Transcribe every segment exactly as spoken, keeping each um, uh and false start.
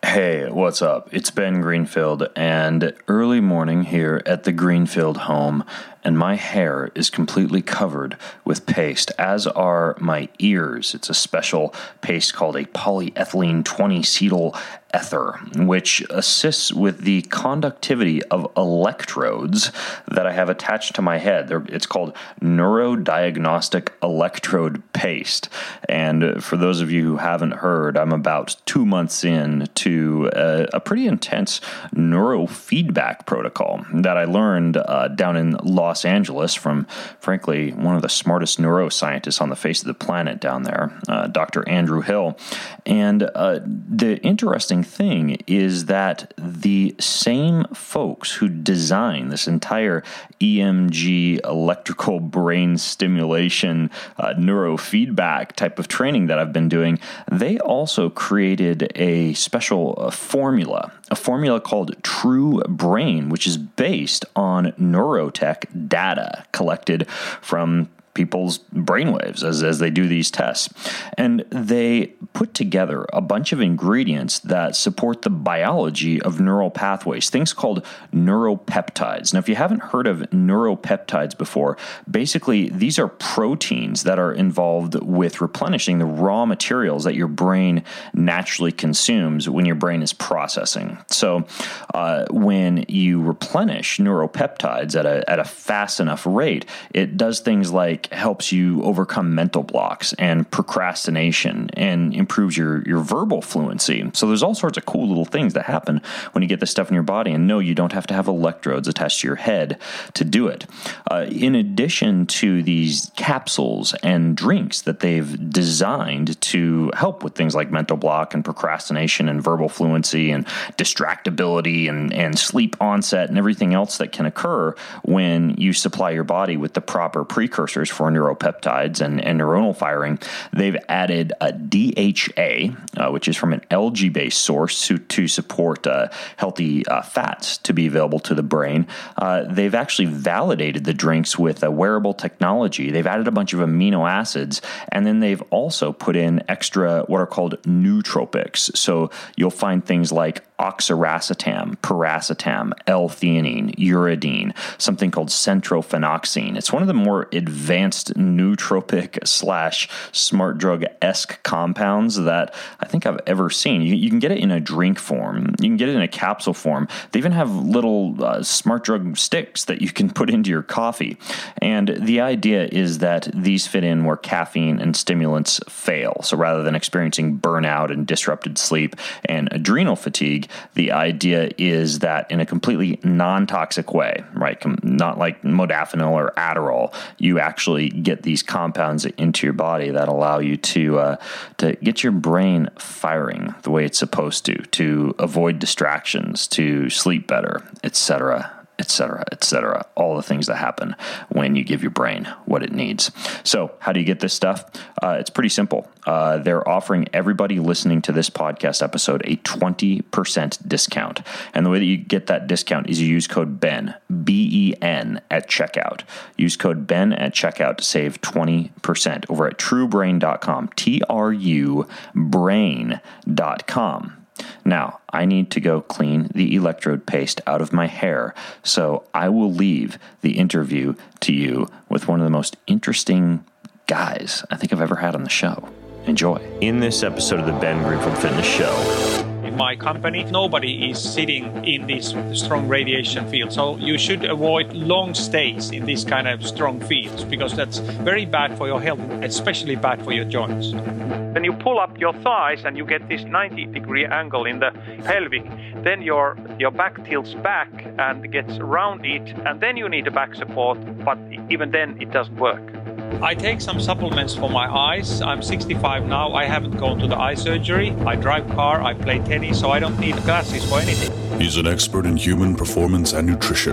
Hey, what's up? It's Ben Greenfield, and early morning here at the Greenfield home, and my hair is completely covered with paste, as are my ears. It's a special paste called a polyethylene twenty-cetyl ether, which assists with the conductivity of electrodes that I have attached to my head. They're, it's called Neurodiagnostic Electrode Paste. And for those of you who haven't heard, I'm about two months in to a, a pretty intense neurofeedback protocol that I learned uh, down in Los Angeles from, frankly, one of the smartest neuroscientists on the face of the planet down there, uh, Doctor Andrew Hill. And uh, the interesting thing is that the same folks who design this entire E M G electrical brain stimulation uh, neurofeedback type of training that I've been doing, they also created a special uh, formula, a formula called True Brain, which is based on neurotech data collected from people's brainwaves as, as they do these tests. And they put together a bunch of ingredients that support the biology of neural pathways, things called neuropeptides. Now, if you haven't heard of neuropeptides before, basically these are proteins that are involved with replenishing the raw materials that your brain naturally consumes when your brain is processing. So uh, when you replenish neuropeptides at a, at a fast enough rate, it does things like helps you overcome mental blocks and procrastination and improves your, your verbal fluency. So there's all sorts of cool little things that happen when you get this stuff in your body. And no, you don't have to have electrodes attached to your head to do it. Uh, in addition to these capsules and drinks that they've designed to help with things like mental block and procrastination and verbal fluency and distractibility and, and sleep onset and everything else that can occur when you supply your body with the proper precursors for neuropeptides and, and neuronal firing, they've added a D H A, uh, which is from an algae-based source to, to support uh, healthy uh, fats to be available to the brain. Uh, they've actually validated the drinks with a wearable technology. They've added a bunch of amino acids, and then they've also put in extra what are called nootropics. So you'll find things like oxiracetam, piracetam, L-theanine, uridine, something called centrophenoxine. It's one of the more advanced nootropic slash smart drug-esque compounds that I think I've ever seen. You, you can get it in a drink form. You can get it in a capsule form. They even have little uh, smart drug sticks that you can put into your coffee. And the idea is that these fit in where caffeine and stimulants fail. So rather than experiencing burnout and disrupted sleep and adrenal fatigue, the idea is that in a completely non-toxic way, right, not like modafinil or Adderall, you actually get these compounds into your body that allow you to uh, to get your brain firing the way it's supposed to, to avoid distractions, to sleep better, et cetera, et cetera, et cetera, all the things that happen when you give your brain what it needs. So how do you get this stuff? Uh, it's pretty simple. Uh, they're offering everybody listening to this podcast episode a twenty percent discount. And the way that you get that discount is you use code BEN, B E N, at checkout. Use code BEN at checkout to save twenty percent over at true brain dot com, T R U brain dot com. Now, I need to go clean the electrode paste out of my hair, so I will leave the interview to you with one of the most interesting guys I think I've ever had on the show. Enjoy. In this episode of the Ben Greenfield Fitness Show, in my company, nobody is sitting in this strong radiation field. So you should avoid long stays in this kind of strong fields because that's very bad for your health, especially bad for your joints. When you pull up your thighs and you get this ninety degree angle in the pelvic, then your your back tilts back and gets around it, and then you need a back support, but even then it doesn't work. I take some supplements for my eyes. I'm sixty-five now. I haven't gone to the eye surgery. I drive car, I play tennis, so I don't need glasses for anything. He's an expert in human performance and nutrition.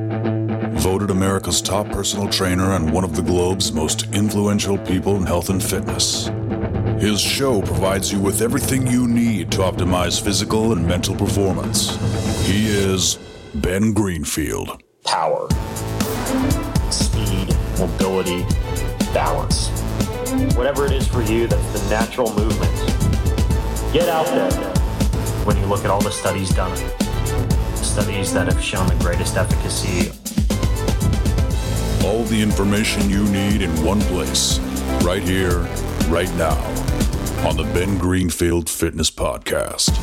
Voted America's top personal trainer and one of the globe's most influential people in health and fitness. His show provides you with everything you need to optimize physical and mental performance. He is Ben Greenfield. Power, speed, mobility, balance. Whatever it is for you, that's the natural movement. Get out there. when you look at all the studies done, studies that have shown the greatest efficacy. All the information you need in one place, right here, right now, on the Ben Greenfield Fitness Podcast.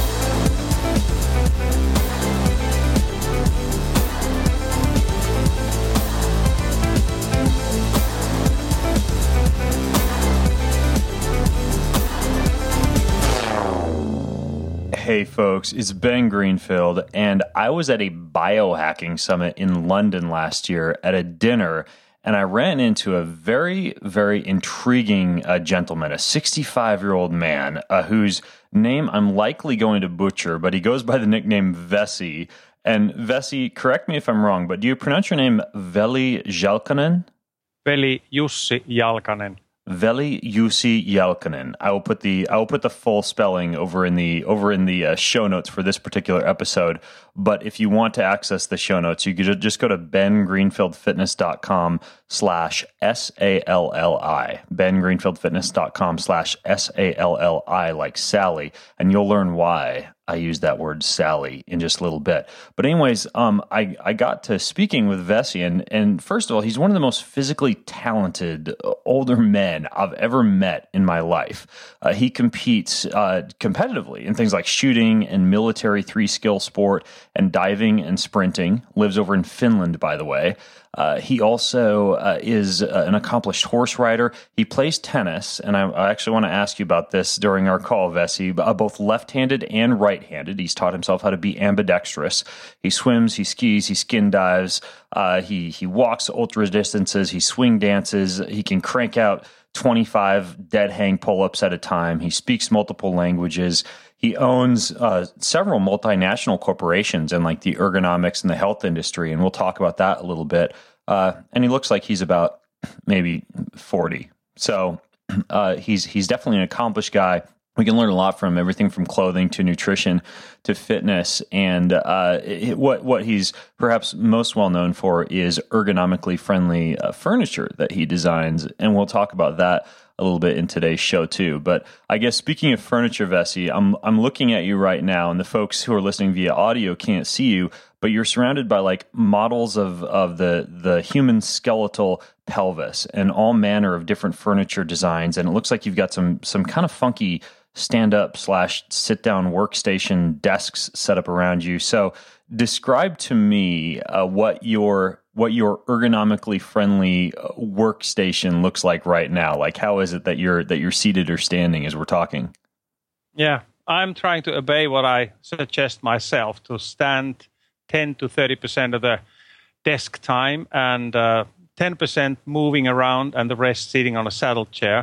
Hey folks, it's Ben Greenfield, and I was at a biohacking summit in London last year at a dinner, and I ran into a very, very intriguing uh, gentleman, a sixty-five-year-old man uh, whose name I'm likely going to butcher, but he goes by the nickname Vesi. And Vesi, correct me if I'm wrong, but do you pronounce your name Veli Jalkanen? Veli Jussi Jalkanen. Veli Jussi Jalkanen. I will put the I will put the full spelling over in the over in the uh, show notes for this particular episode. But if you want to access the show notes, you could just go to ben greenfield fitness dot com slash S A L L I. ben greenfield fitness dot com slash S A L L I, like Sally, and you'll learn why I use that word Sally in just a little bit. But anyways, um, I, I got to speaking with Vesi, and, and first of all, he's one of the most physically talented older men I've ever met in my life. Uh, he competes uh, competitively in things like shooting and military three-skill sport and diving and sprinting. Lives over in Finland, by the way. Uh, he also uh, is uh, an accomplished horse rider. He plays tennis, and I, I actually want to ask you about this during our call, Vesi, uh, both left-handed and right-handed. He's taught himself how to be ambidextrous. He swims, he skis, he skin dives, uh, he, he walks ultra distances, he swing dances, he can crank out twenty-five dead hang pull-ups at a time. He speaks multiple languages. He owns uh, several multinational corporations in like the ergonomics and the health industry, and we'll talk about that a little bit. Uh, and he looks like he's about maybe forty. So uh, he's he's definitely an accomplished guy. We can learn a lot from him, everything from clothing to nutrition to fitness. And uh, it, what what he's perhaps most well known for is ergonomically friendly uh, furniture that he designs, and we'll talk about that a little bit in today's show too. But I guess speaking of furniture, Vesi, I'm I'm looking at you right now, and the folks who are listening via audio can't see you, but you're surrounded by like models of of the the human skeletal pelvis and all manner of different furniture designs, and it looks like you've got some some kind of funky stand-up slash sit-down workstation desks set up around you. So describe to me uh, what your what your ergonomically friendly workstation looks like right now. Like, how is it that you're that you're seated or standing as we're talking? Yeah, I'm trying to obey what I suggest myself, to stand ten to thirty percent of the desk time and uh, ten percent moving around and the rest sitting on a saddle chair.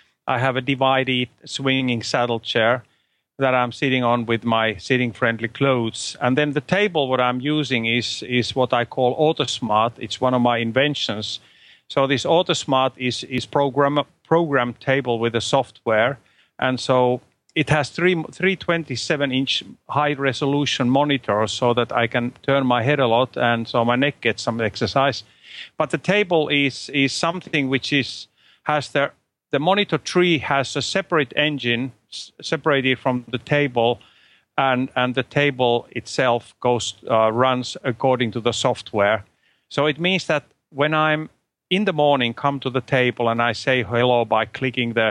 I have a divided swinging saddle chair that I'm sitting on with my sitting-friendly clothes. And then the table, what I'm using is, is what I call AutoSmart. It's one of my inventions. So this AutoSmart is is program program table with a software. And so it has three three twenty-seven inch high-resolution monitors so that I can turn my head a lot, and so my neck gets some exercise. But the table is is something which is has the The monitor tree has a separate engine s- separated from the table, and, and the table itself goes uh, runs according to the software. So it means that when I'm in the morning, come to the table and I say hello by clicking the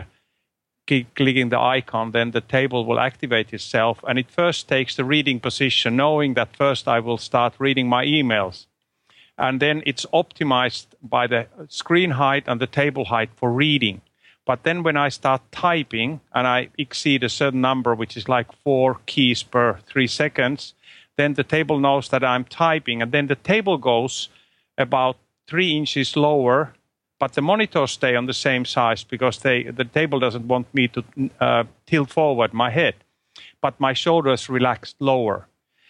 c- clicking the icon, then the table will activate itself, and it first takes the reading position, knowing that first I will start reading my emails. And then it's optimized by the screen height and the table height for reading. But then when I start typing and I exceed a certain number, which is like four keys per three seconds, then the table knows that I'm typing. And then the table goes about three inches lower, but the monitors stay on the same size because they, the table doesn't want me to uh, tilt forward my head. But my shoulders relax lower.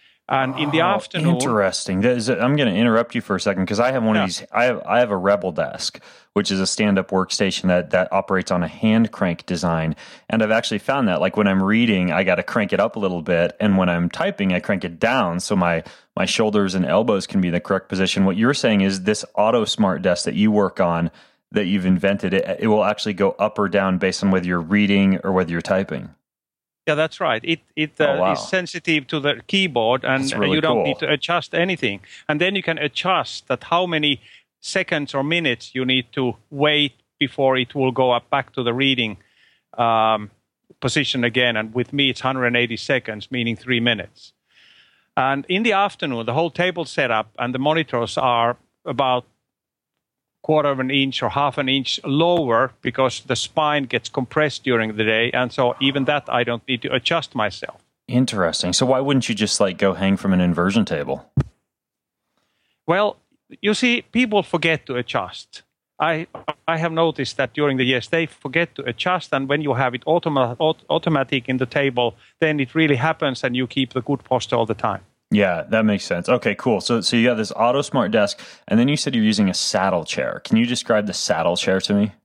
And in the oh, afternoon, interesting. Is, I'm going to interrupt you for a second because I have one yeah. of these. I have I have a Rebel Desk, which is a stand-up workstation that that operates on a hand crank design. And I've actually found that, like when I'm reading, I got to crank it up a little bit, and when I'm typing, I crank it down so my my shoulders and elbows can be in the correct position. What you're saying is this AutoSmart desk that you work on, that you've invented, it, it will actually go up or down based on whether you're reading or whether you're typing. Yeah, that's right. It it uh, oh, wow. is sensitive to the keyboard, and really you don't cool. need to adjust anything. And then you can adjust that how many seconds or minutes you need to wait before it will go up back to the reading um, position again. And with me, it's one hundred eighty seconds, meaning three minutes. And in the afternoon, the whole table setup and the monitors are about quarter of an inch or half an inch lower because the spine gets compressed during the day. And so even that, I don't need to adjust myself. Interesting. So why wouldn't you just like go hang from an inversion table? Well, you see, people forget to adjust. I I have noticed that during the years, they forget to adjust. And when you have it automa- aut- automatic in the table, then it really happens and you keep the good posture all the time. Yeah, that makes sense. Okay, cool. So so you got this Auto Smart desk, and then you said you're using a saddle chair. Can you describe the saddle chair to me?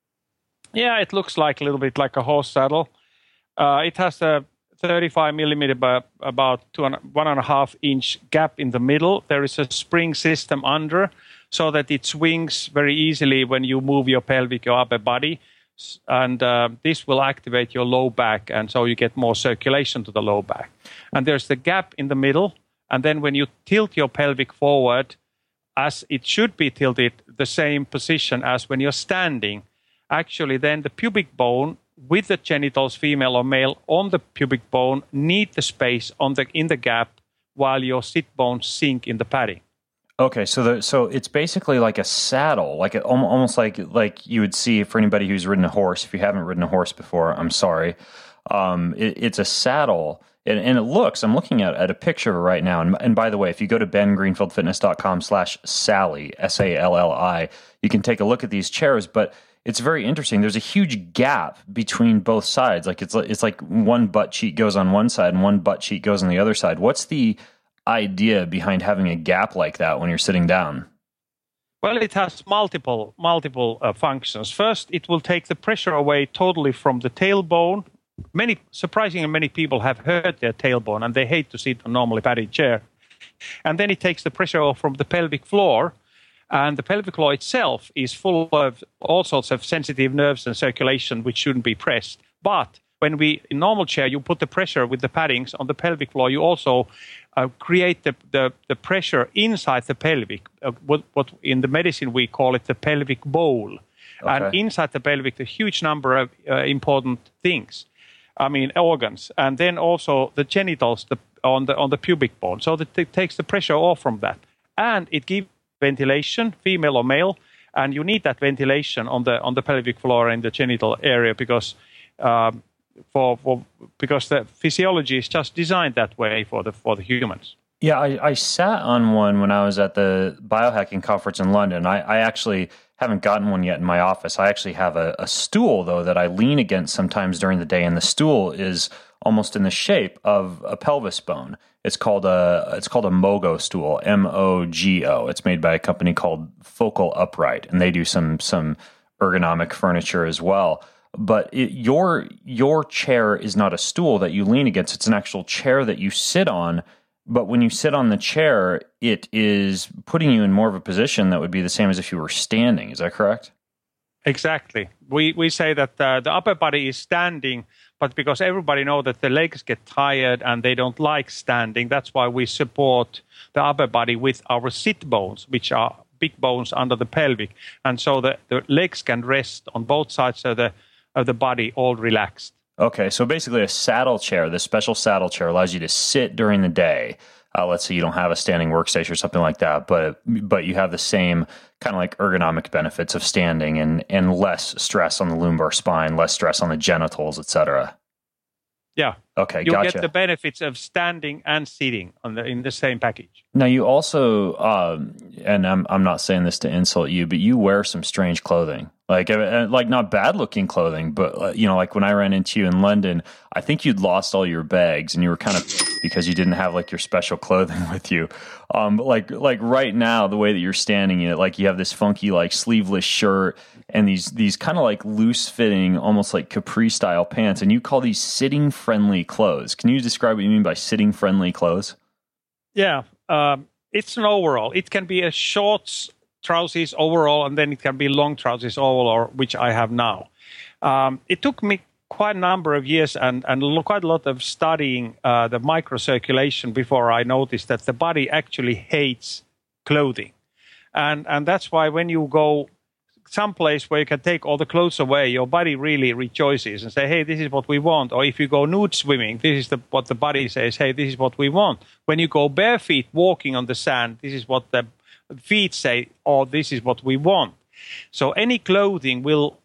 Yeah, it looks like a little bit like a horse saddle. Uh, it has a thirty-five millimeter by about two and one and a half inch gap in the middle. There is a spring system under so that it swings very easily when you move your pelvic or upper body. And uh, this will activate your low back, and so you get more circulation to the low back. And there's the gap in the middle, and then when you tilt your pelvic forward, as it should be tilted, the same position as when you're standing, actually then the pubic bone with the genitals, female or male, on the pubic bone need the space on the in the gap while your sit bones sink in the padding. Okay, so the, so it's basically like a saddle, like a, almost like like you would see for anybody who's ridden a horse. If you haven't ridden a horse before, I'm sorry. Um, it, it's a saddle, and, and it looks. I'm looking at, at a picture of it right now. And, and by the way, if you go to ben greenfield fitness dot com slash Sally S A L L I, you can take a look at these chairs. But it's very interesting. There's a huge gap between both sides. Like it's it's like one butt cheek goes on one side and one butt cheek goes on the other side. What's the idea behind having a gap like that when you're sitting down? Well, it has multiple multiple uh, functions. First, it will take the pressure away totally from the tailbone. Many, surprisingly, many people have hurt their tailbone and they hate to sit on a normally padded chair. And then it takes the pressure off from the pelvic floor. And the pelvic floor itself is full of all sorts of sensitive nerves and circulation which shouldn't be pressed. But when we, in normal chair, you put the pressure with the paddings on the pelvic floor, you also uh, create the, the, the pressure inside the pelvic, uh, what, what in the medicine we call it the pelvic bowl. Okay. And inside the pelvic, a huge number of uh, important things, I mean, organs, and then also the genitals the, on the on the pubic bone. So that it takes the pressure off from that. And it gives ventilation, female or male, and you need that ventilation on the on the pelvic floor and the genital area because um, For, for because the physiology is just designed that way for the for the humans. Yeah, I, I sat on one when I was at the biohacking conference in London. I, I actually haven't gotten one yet in my office. I actually have a, a stool, though, that I lean against sometimes during the day, and the stool is almost in the shape of a pelvis bone. It's called a it's called a Mogo stool, M O G O. It's made by a company called Focal Upright, and they do some some ergonomic furniture as well. But it, your your chair is not a stool that you lean against. It's an actual chair that you sit on. But when you sit on the chair, it is putting you in more of a position that would be the same as if you were standing. Is that correct? Exactly. We we say that uh, the upper body is standing, but because everybody knows that the legs get tired and they don't like standing, that's why we support the upper body with our sit bones, which are big bones under the pelvic. And so the, the legs can rest on both sides of the of the body, all relaxed. Okay, so basically a saddle chair, this special saddle chair allows you to sit during the day. Uh, let's say you don't have a standing workstation or something like that, but but you have the same kind of like ergonomic benefits of standing and, and less stress on the lumbar spine, less stress on the genitals, et cetera. Yeah. Okay, you gotcha. get the benefits of standing and sitting on the in the same package. Now you also, um, and I'm I'm not saying this to insult you, but you wear some strange clothing, like uh, like not bad looking clothing, but uh, you know, like when I ran into you in London, I think you'd lost all your bags and you were kind of because you didn't have like your special clothing with you. Um, but like like right now, the way that you're standing in it, like you have this funky like sleeveless shirt and these these kind of like loose fitting, almost like capri style pants, and you call these sitting friendly clothes. Can you describe what you mean by sitting friendly clothes? Yeah, um, it's an overall. It can be a shorts, trousers overall, and then it can be long trousers overall, which I have now. Um, it took me quite a number of years and, and quite a lot of studying uh, the microcirculation before I noticed that the body actually hates clothing. And, and that's why when you go someplace where you can take all the clothes away, your body really rejoices and say, hey, this is what we want. Or if you go nude swimming, this is the, what the body says, hey, this is what we want. When you go bare feet walking on the sand, this is what the feet say, oh, this is what we want. So any clothing will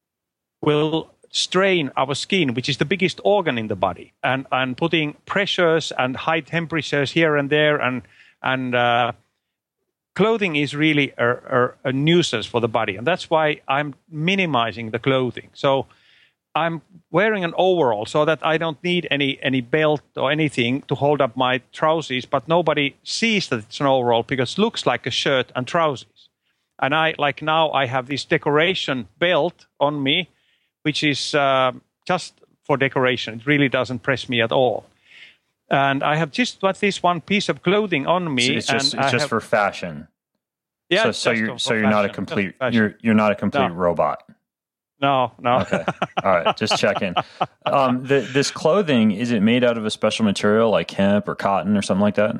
will strain our skin, which is the biggest organ in the body, and, and putting pressures and high temperatures here and there. And, and uh, clothing is really a, a, a nuisance for the body. And that's why I'm minimizing the clothing. So I'm wearing an overall so that I don't need any, any belt or anything to hold up my trousers, but nobody sees that it's an overall because it looks like a shirt and trousers. And I, like now, I have this decoration belt on me, which is uh, just for decoration. It really doesn't press me at all. And I have just got this one piece of clothing on me. So it's just, and it's just have, for fashion. Yeah. So, so you're for, so for you're fashion, not a complete fashion. you're you're not a complete No. robot. No, no. Okay. All right. Just checking. Um, the, this clothing, is it made out of a special material like hemp or cotton or something like that?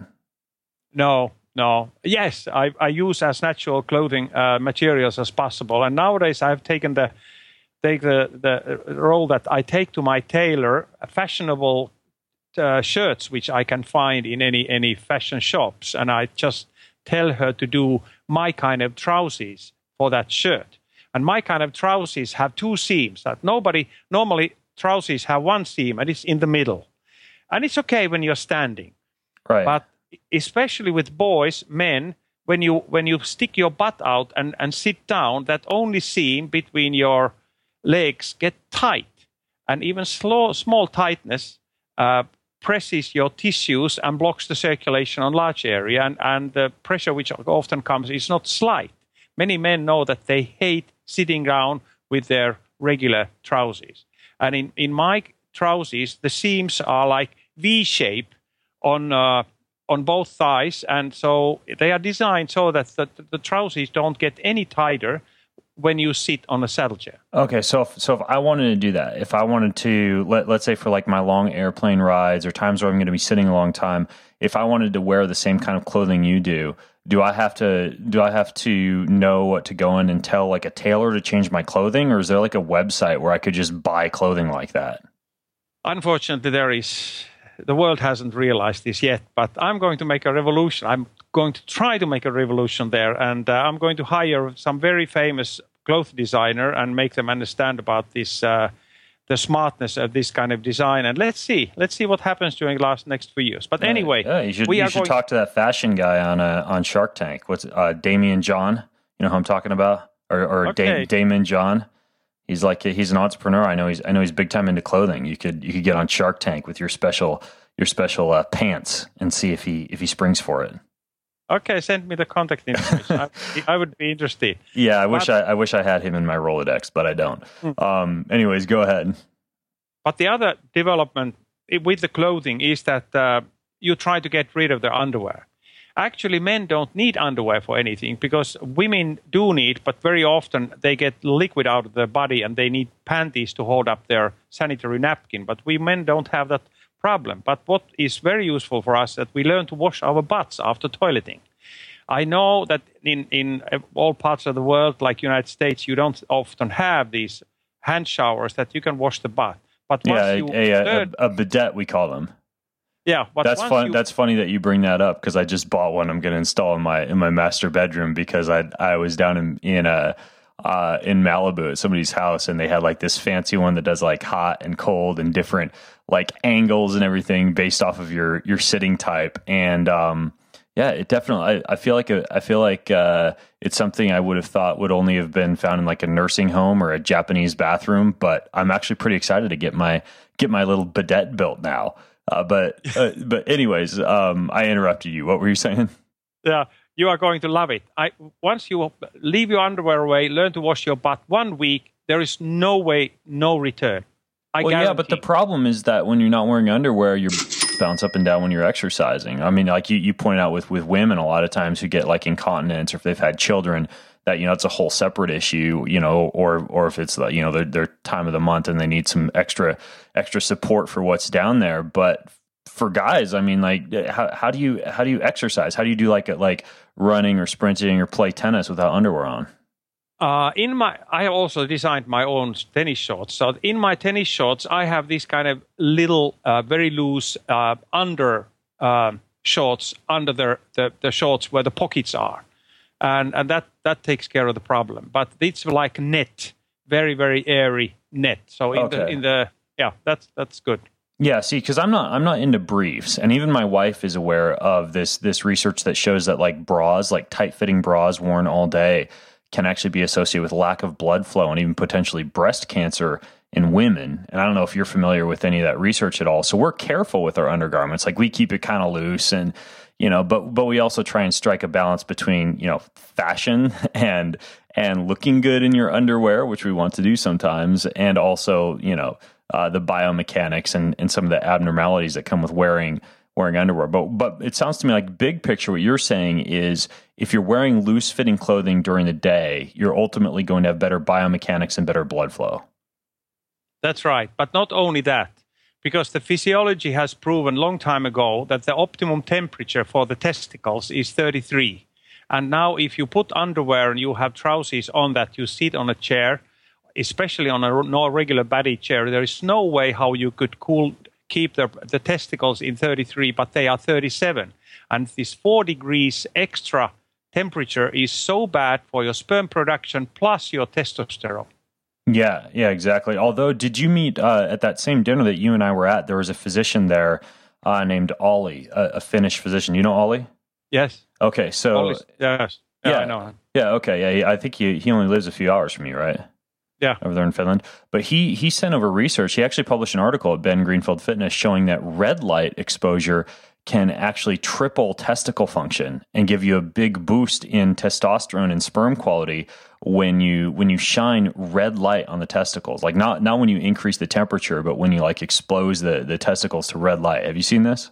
No, no. Yes, I, I use as natural clothing uh, materials as possible. And nowadays I've taken the take the, the role that I take to my tailor fashionable uh, shirts, which I can find in any, any fashion shops. And I just tell her to do my kind of trousers for that shirt. And my kind of trousers have two seams that nobody, normally trousers have one seam and it's in the middle. And it's okay when you're standing. Right. But especially with boys, men, when you when you stick your butt out and, and sit down, that only seam between your legs get tight. And even slow, small tightness uh, presses your tissues and blocks the circulation on large area. And, and the pressure which often comes is not slight. Many men know that they hate sitting down with their regular trousers. And in, in my trousers, the seams are like V-shape on uh, on both thighs. And so they are designed so that the, the trousers don't get any tighter when you sit on a saddle chair. Okay, so if, so if I wanted to do that, if I wanted to, let, let's say for like my long airplane rides or times where I'm going to be sitting a long time, if I wanted to wear the same kind of clothing you do, do I have to do I have to know what to go in and tell like a tailor to change my clothing, or is there like a website where I could just buy clothing like that? Unfortunately, there is. The world hasn't realized this yet, but I'm going to make a revolution. I'm going to try to make a revolution there, and uh, I'm going to hire some very famous cloth designer and make them understand about this, uh, the smartness of this kind of design. And let's see, let's see what happens during the last next few years. But anyway, yeah, you should, we you are should going talk to that fashion guy on uh, on Shark Tank. What's uh, Damien John? You know who I'm talking about, or, or Okay. da- Damon John? He's like he's an entrepreneur. I know he's I know he's big time into clothing. You could you could get on Shark Tank with your special your special uh, pants and see if he if he springs for it. Okay, send me the contact information. I, I would be interested. Yeah, I wish But- I, I wish I had him in my Rolodex, but I don't. Um, anyways, go ahead. But the other development i- with the clothing is that uh, you try to get rid of the underwear. Actually, men don't need underwear for anything because women do need, but very often they get liquid out of their body and they need panties to hold up their sanitary napkin. But we men don't have that problem. But what is very useful for us is that we learn to wash our butts after toileting. I know that in, in all parts of the world, like United States, you don't often have these hand showers that you can wash the butt. But once Yeah, you a, a, learn, a, a bidet we call them. yeah, but That's once fun. you, That's funny that you bring that up because I just bought one. I'm going to install in my in my master bedroom because I I was down in in a uh, in Malibu at somebody's house and they had like this fancy one that does like hot and cold and different like angles and everything based off of your your sitting type. And um, yeah, it definitely. I, I feel like a, I feel like uh, it's something I would have thought would only have been found in like a nursing home or a Japanese bathroom. But I'm actually pretty excited to get my get my little bidet built now. Uh, but uh, but anyways, um, I interrupted you. What were you saying? yeah, you are going to love it. I once you leave your underwear away, learn to wash your butt one week, there is no way, no return. I Well, guarantee. yeah, but the problem is that when you're not wearing underwear, you bounce up and down when you're exercising. I mean, like you, you point out with, with women, a lot of times who get like incontinence or if they've had children, that, you know, it's a whole separate issue, you know, or or if it's, you know, their, their time of the month and they need some extra extra support for what's down there. But for guys, I mean, like, how how do you how do you exercise? How do you do like like running or sprinting or play tennis without underwear on? Uh, in my, I have also designed my own tennis shorts. So in my tennis shorts, I have this kind of little, uh, very loose uh, under uh, shorts under the, the the shorts where the pockets are, and and that that takes care of the problem. But it's like net, very very airy net. So in okay. the in the yeah, that's that's good. Yeah, see, because I'm not I'm not into briefs, and even my wife is aware of this this research that shows that like bras, like tight fitting bras worn all day, can actually be associated with lack of blood flow and even potentially breast cancer in women. And I don't know if you're familiar with any of that research at all. So we're careful with our undergarments. Like we keep it kind of loose and, you know, but but we also try and strike a balance between, you know, fashion and and looking good in your underwear, which we want to do sometimes, and also, you know, uh, the biomechanics and, and some of the abnormalities that come with wearing wearing underwear. But but it sounds to me like big picture, what you're saying is if you're wearing loose fitting clothing during the day, you're ultimately going to have better biomechanics and better blood flow. That's right. But not only that, because the physiology has proven long time ago that the optimum temperature for the testicles is thirty-three. And now if you put underwear and you have trousers on that, you sit on a chair, especially on a no regular body chair, there is no way how you could cool keep the, the testicles in thirty-three, but they are thirty-seven. And this four degrees extra temperature is so bad for your sperm production plus your testosterone. Yeah, yeah, exactly. Although, did you meet uh, at that same dinner that you and I were at, there was a physician there uh, named Ollie, a, a Finnish physician. You know Ollie? Yes. Okay, so... Ollie's, yes. Yeah, yeah, I know him. Yeah, okay. Yeah, he, I think he, he only lives a few hours from you, right? Yeah. Over there in Finland. But he he sent over research. He actually published an article at Ben Greenfield Fitness showing that red light exposure can actually triple testicle function and give you a big boost in testosterone and sperm quality when you when you shine red light on the testicles. Like not not when you increase the temperature, but when you like expose the, the testicles to red light. Have you seen this?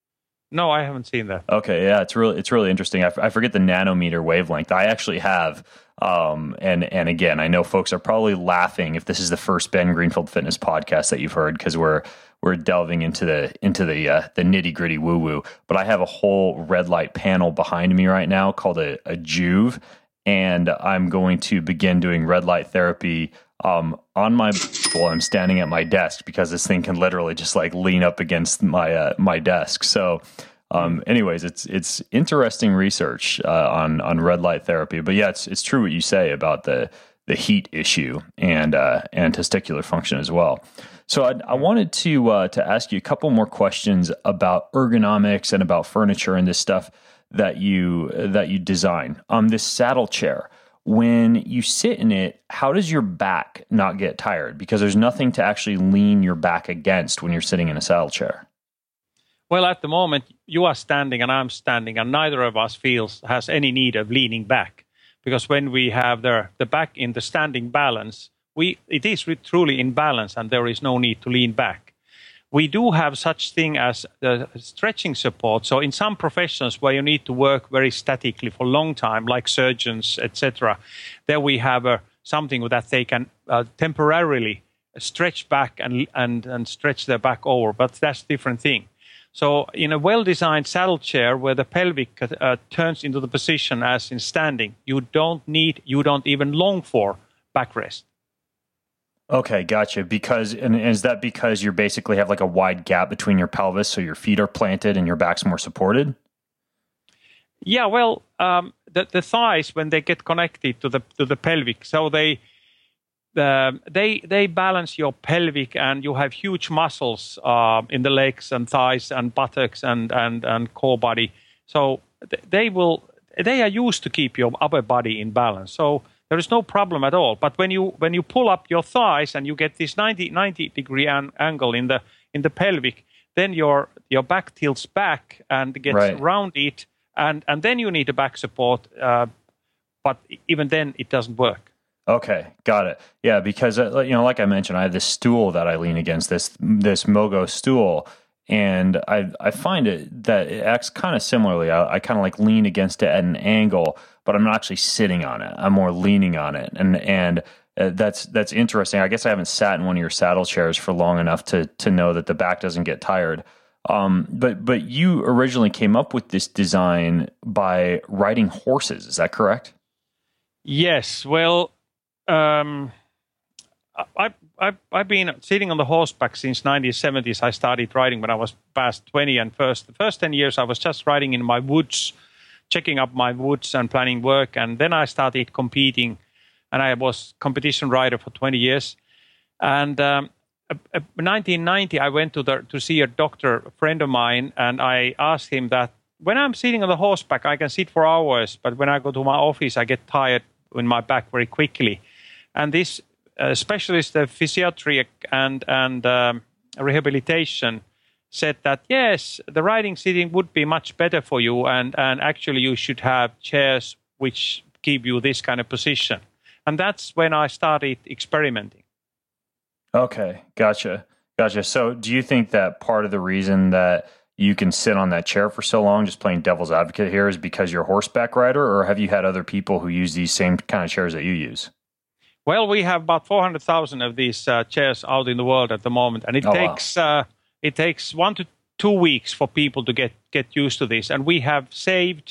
No, I haven't seen that. Okay, yeah, it's really it's really interesting. I, f- I forget the nanometer wavelength. I actually have, um, and and again, I know folks are probably laughing if this is the first Ben Greenfield Fitness podcast that you've heard because we're we're delving into the into the uh, the nitty gritty woo woo. But I have a whole red light panel behind me right now called a, a Juve, and I'm going to begin doing red light therapy um, on my while I'm standing at my desk because this thing can literally just like lean up against my uh, my desk. So, um, anyways, it's it's interesting research uh, on on red light therapy. But yeah, it's it's true what you say about the the heat issue and uh, and testicular function as well. So I, I wanted to uh, to ask you a couple more questions about ergonomics and about furniture and this stuff that you that you design. Um, this saddle chair. When you sit in it, how does your back not get tired? Because there's nothing to actually lean your back against when you're sitting in a saddle chair. Well, at the moment, you are standing and I'm standing, and neither of us feels has any need of leaning back. Because when we have the, the back in the standing balance, we it is truly in balance and there is no need to lean back. We do have such thing as the stretching support. So in some professions where you need to work very statically for a long time, like surgeons, et cetera, there we have a, something that they can uh, temporarily stretch back and, and, and stretch their back over, but that's a different thing. So in a well-designed saddle chair where the pelvic uh, turns into the position as in standing, you don't need, you don't even long for backrest. Okay, gotcha. Because and is that because you basically have like a wide gap between your pelvis, so your feet are planted and your back's more supported? Yeah, well, um, the the thighs when they get connected to the to the pelvic, so they uh, they they balance your pelvic, and you have huge muscles uh, in the legs and thighs and buttocks and and and core body. So th- they will they are used to keep your upper body in balance. So there is no problem at all. But when you when you pull up your thighs and you get this ninety, ninety degree an, angle in the in the pelvic, then your your back tilts back and gets right. rounded, and and then you need a back support. Uh, but even then, it doesn't work. Okay, got it. Yeah, because uh, you know, like I mentioned, I have this stool that I lean against, this this Mogo stool, and I I find it that it acts kind of similarly. I, I kind of like lean against it at an angle, but I'm not actually sitting on it. I'm more leaning on it, and and uh, that's that's interesting. I guess I haven't sat in one of your saddle chairs for long enough to to know that the back doesn't get tired. Um, but but you originally came up with this design by riding horses. Is that correct? Yes. Well, um, I, I, I've been sitting on the horseback since nineteen seventies. I started riding when I was past twenty, and first the first ten years I was just riding in my woods, checking up my woods and planning work. And then I started competing, and I was competition rider for twenty years. And um, in nineteen ninety, I went to the to see a doctor, a friend of mine, and I asked him that when I'm sitting on the horseback, I can sit for hours, but when I go to my office, I get tired in my back very quickly. And this uh, specialist of physiatry and and um, rehabilitation said that yes, the riding sitting would be much better for you, and and actually you should have chairs which give you this kind of position. And that's when I started experimenting. Okay, gotcha, gotcha. So, do you think that part of the reason that you can sit on that chair for so long, just playing devil's advocate here, is because you're a horseback rider, or have you had other people who use these same kind of chairs that you use? Well, we have about four hundred thousand of these uh, chairs out in the world at the moment, and it oh, takes wow. uh, it takes one to two weeks for people to get get used to this, and we have saved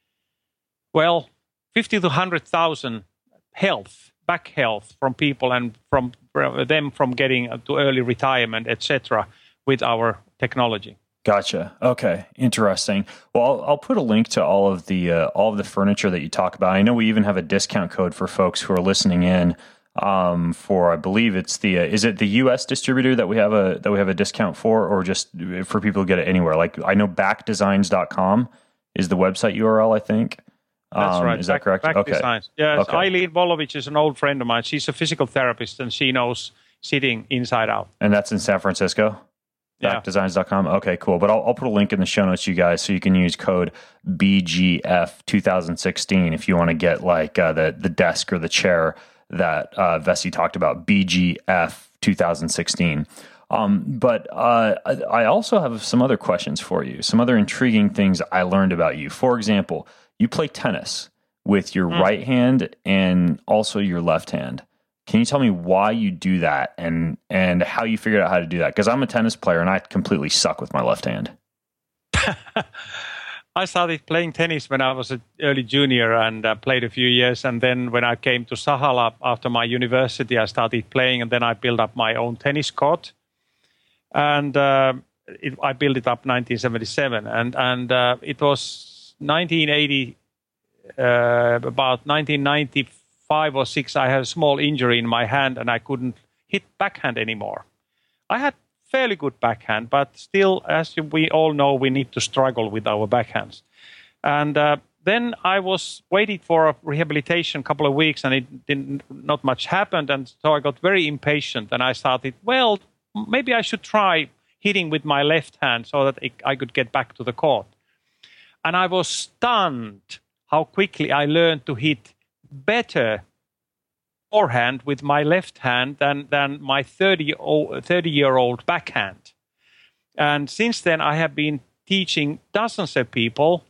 well fifty to one hundred thousand health back health from people and from them from getting to early retirement, et cetera, with our technology. Gotcha. Okay, interesting. Well, I'll, I'll put a link to all of the uh, all of the furniture that you talk about. I know we even have a discount code for folks who are listening in. Um, for I believe it's the uh, is it the U S distributor that we have a that we have a discount for, or just for people who get it anywhere? Like I know back designs dot com is the website U R L. I think. That's um, right. Is back, that correct? Back okay. Designs. Yes. Okay. Eileen Volovich is an old friend of mine. She's a physical therapist, and she knows sitting inside out. And that's in San Francisco? back designs dot com. Okay, cool. But I'll, I'll put a link in the show notes, you guys, so you can use code B G F twenty sixteen if you want to get like uh, the, the desk or the chair that uh, Vesi talked about, B G F twenty sixteen. Um, but uh, I also have some other questions for you, some other intriguing things I learned about you. For example, you play tennis with your mm. right hand and also your left hand. Can you tell me why you do that and and how you figured out how to do that? Because I'm a tennis player and I completely suck with my left hand. I started playing tennis when I was an early junior and uh, played a few years. And then when I came to Sahala after my university, I started playing, and then I built up my own tennis court. And uh, it, I built it up nineteen seventy-seven. And, and uh, it was nineteen eighty, uh, about nineteen ninety-five or six, I had a small injury in my hand and I couldn't hit backhand anymore. I had fairly good backhand, but still, as we all know, we need to struggle with our backhands. And uh, then I was waiting for a rehabilitation a couple of weeks, and it didn't, not much happened. And so I got very impatient, and I started, well, maybe I should try hitting with my left hand so that I could get back to the court. And I was stunned how quickly I learned to hit better forehand with my left hand than, than my thirty-year-old backhand. And since then, I have been teaching dozens of people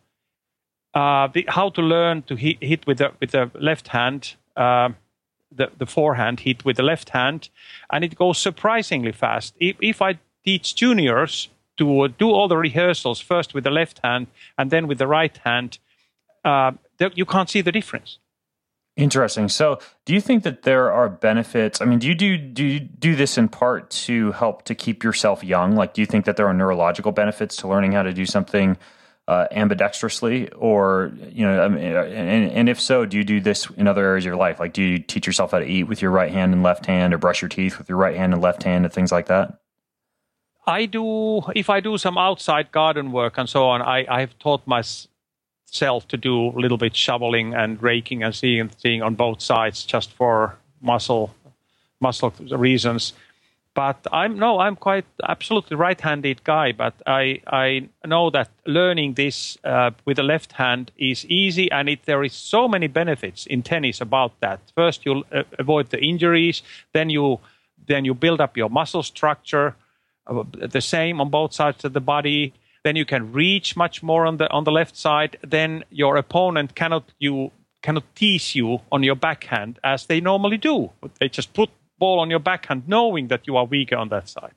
uh, the, how to learn to hit, hit with the with the left hand, uh, the, the forehand hit with the left hand, and it goes surprisingly fast. If, if I teach juniors to do all the rehearsals first with the left hand and then with the right hand, uh, you can't see the difference. Interesting. So do you think that there are benefits? I mean, do you do, do you do this in part to help to keep yourself young? Like, do you think that there are neurological benefits to learning how to do something uh, ambidextrously? Or, you know, I mean, and, and if so, do you do this in other areas of your life? Like, do you teach yourself how to eat with your right hand and left hand, or brush your teeth with your right hand and left hand, and things like that? I do. If I do some outside garden work and so on, I, I have taught myself self to do a little bit shoveling and raking and seeing seeing on both sides just for muscle muscle reasons. But I'm no, I'm quite absolutely right-handed guy. But I I know that learning this uh, with the left hand is easy, and it there is so many benefits in tennis about that. First, you'll uh, avoid the injuries. Then you then you build up your muscle structure. uh, the same on both sides of the body. Then you can reach much more on the on the left side. Then your opponent cannot you cannot tease you on your backhand as they normally do. They just put ball on your backhand knowing that you are weaker on that side.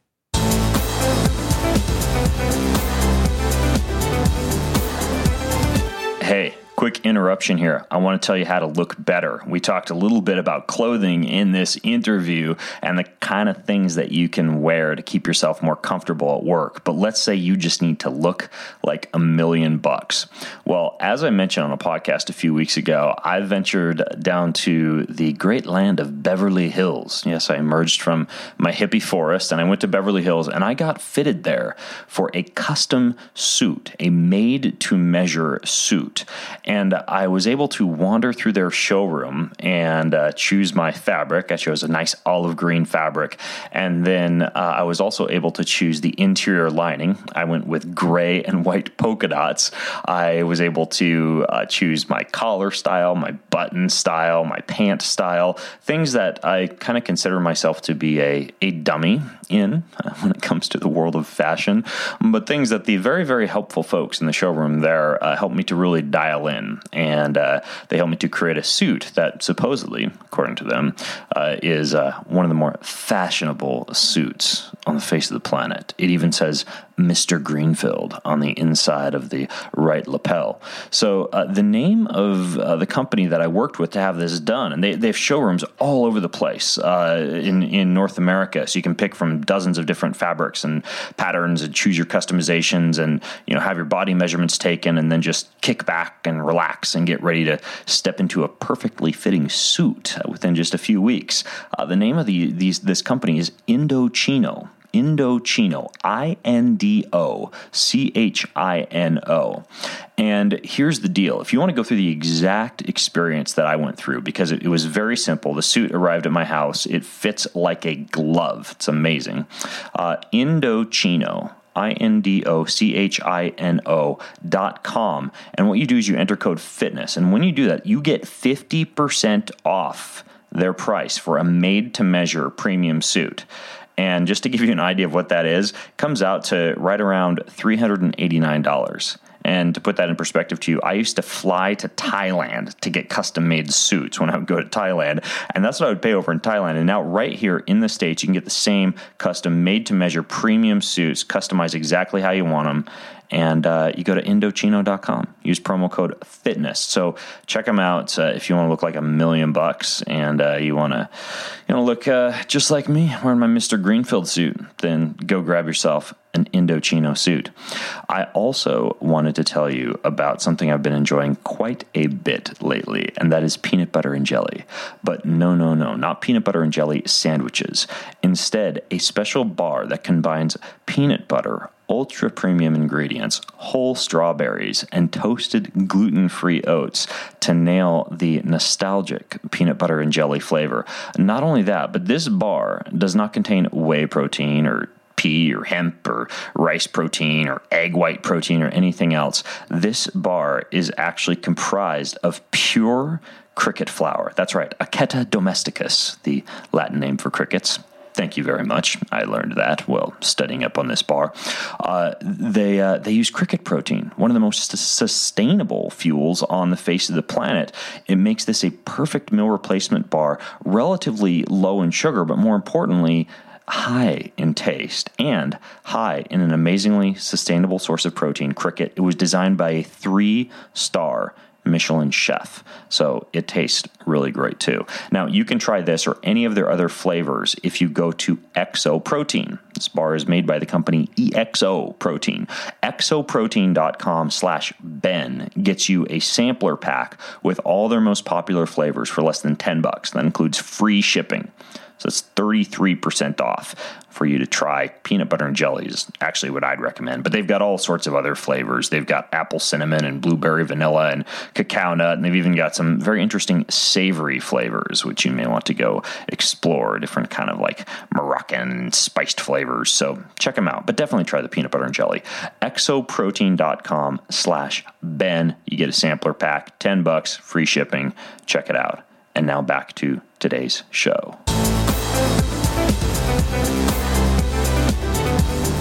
Hey, quick interruption here. I want to tell you how to look better. We talked a little bit about clothing in this interview and the kind of things that you can wear to keep yourself more comfortable at work. But let's say you just need to look like a million bucks. Well, as I mentioned on a podcast a few weeks ago, I ventured down to the great land of Beverly Hills. Yes, I emerged from my hippie forest and I went to Beverly Hills and I got fitted there for a custom suit, a made-to-measure suit. And I was able to wander through their showroom and uh, choose my fabric. I chose a nice olive green fabric. And then uh, I was also able to choose the interior lining. I went with gray and white polka dots. I was able to uh, choose my collar style, my button style, my pant style, things that I kind of consider myself to be a, a dummy in uh, when it comes to the world of fashion, but things that the very, very helpful folks in the showroom there uh, helped me to really dial in. And uh, they helped me to create a suit that supposedly, according to them, uh, is uh, one of the more fashionable suits on the face of the planet. It even says Mister Greenfield on the inside of the right lapel. So uh, the name of uh, the company that I worked with to have this done, and they, they have showrooms all over the place uh, in, in North America. So you can pick from dozens of different fabrics and patterns and choose your customizations and, you know, have your body measurements taken and then just kick back and relax and get ready to step into a perfectly fitting suit within just a few weeks. Uh, the name of the these this company is Indochino. Indochino, I N D O C H I N O. And here's the deal. If you want to go through the exact experience that I went through, because it, it was very simple. The suit arrived at my house. It fits like a glove. It's amazing. Uh, Indochino. I N D O C H I N O dot com. And what you do is you enter code FITNESS. And when you do that, you get fifty percent off their price for a made-to-measure premium suit. And just to give you an idea of what that is, it comes out to right around three hundred eighty-nine dollars. And to put that in perspective to you, I used to fly to Thailand to get custom-made suits when I would go to Thailand. And that's what I would pay over in Thailand. And now right here in the States, you can get the same custom made-to-measure premium suits, customized exactly how you want them. And uh, you go to Indochino dot com. Use promo code FITNESS. So check them out uh, if you want to look like a million bucks and uh, you want to you know, look uh, just like me wearing my Mister Greenfield suit. Then go grab yourself an Indochino suit. I also wanted to tell you about something I've been enjoying quite a bit lately, and that is peanut butter and jelly. But no, no, no, not peanut butter and jelly sandwiches. Instead, a special bar that combines peanut butter, ultra premium ingredients, whole strawberries, and toasted gluten-free oats to nail the nostalgic peanut butter and jelly flavor. Not only that, but this bar does not contain whey protein or pea or hemp or rice protein or egg white protein or anything else. This bar is actually comprised of pure cricket flour. That's right, Aketa domesticus, the Latin name for crickets. Thank you very much. I learned that while studying up on this bar. Uh, they uh, they use cricket protein, one of the most sustainable fuels on the face of the planet. It makes this a perfect meal replacement bar, relatively low in sugar, but more importantly, high in taste and high in an amazingly sustainable source of protein, cricket. It was designed by a three-star Michelin chef, so it tastes really great too. Now, you can try this or any of their other flavors if you go to Exoprotein. This bar is made by the company Exoprotein. Exoprotein.com slash Ben gets you a sampler pack with all their most popular flavors for less than ten bucks. That includes free shipping. So it's thirty-three percent off for you to try. Peanut butter and jelly is actually what I'd recommend. But they've got all sorts of other flavors. They've got apple cinnamon and blueberry vanilla and cacao nut. And they've even got some very interesting savory flavors, which you may want to go explore. Different kind of like Moroccan spiced flavors. So check them out. But definitely try the peanut butter and jelly. Exoprotein.com slash Ben. You get a sampler pack, ten bucks, free shipping. Check it out. And now back to today's show.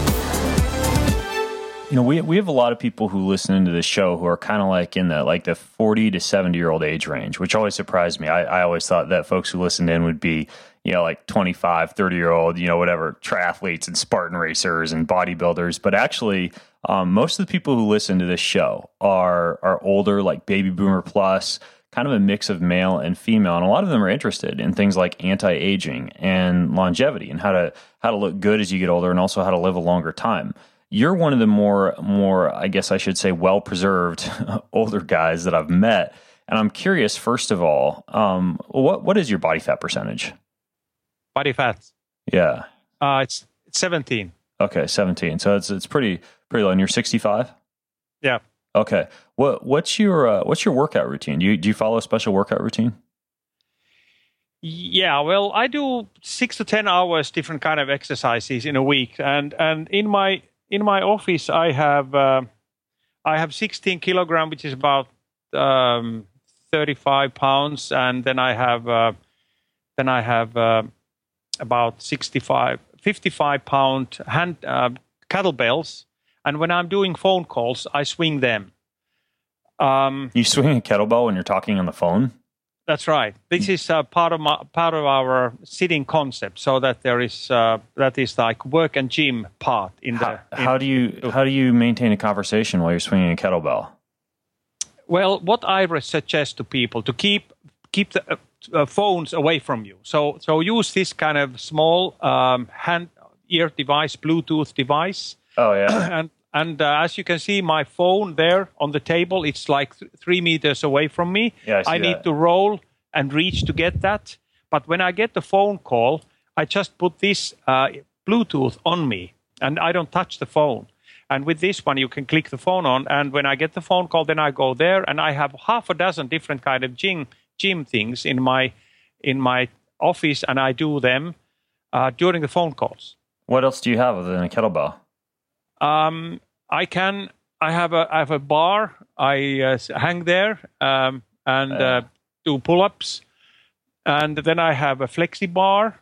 You know, we we have a lot of people who listen into this show who are kind of like in the like the forty to seventy year old age range, which always surprised me. I, I always thought that folks who listened in would be, you know, like twenty-five, thirty year old, you know, whatever, triathletes and Spartan racers and bodybuilders. But actually, um, most of the people who listen to this show are are older, like baby boomer plus, kind of a mix of male and female. And a lot of them are interested in things like anti-aging and longevity and how to how to look good as you get older and also how to live a longer time. You're one of the more, more, I guess I should say, well-preserved older guys that I've met. And I'm curious, first of all, um, what what is your body fat percentage? Body fat? Yeah. Uh, it's, it's seventeen. Okay, seventeen. So it's it's pretty pretty low. And you're sixty-five? Yeah. Okay. What what's your uh, what's your workout routine? Do you do you follow a special workout routine? Yeah, well, I do six to ten hours different kind of exercises in a week, and and in my In my office, I have uh, I have sixteen kilogram, which is about um, thirty-five pounds, and then I have uh, then I have uh, about sixty-five, fifty-five pound hand uh, kettlebells, and when I'm doing phone calls, I swing them. Um, you swing a kettlebell when you're talking on the phone? That's right. This is uh, part of my, part of our sitting concept, so that there is uh, that is like work and gym part in the. How, in, how do you how do you maintain a conversation while you're swinging a kettlebell? Well, what I suggest to people to keep keep the uh, uh, phones away from you. So so use this kind of small um, hand ear device, Bluetooth device. Oh yeah. and and uh, as you can see, my phone there on the table, it's like th- three meters away from me. Yeah, I see I need that. to roll and reach to get that. But when I get the phone call, I just put this uh, Bluetooth on me, and I don't touch the phone. And with this one, you can click the phone on, and when I get the phone call, then I go there, and I have half a dozen different kind of gym gym things in my in my office, and I do them uh, during the phone calls. What else do you have other than a kettlebell? Um, I can. I have a. I have a bar. I uh, hang there um, and uh, uh, do pull-ups, and then I have a flexi bar.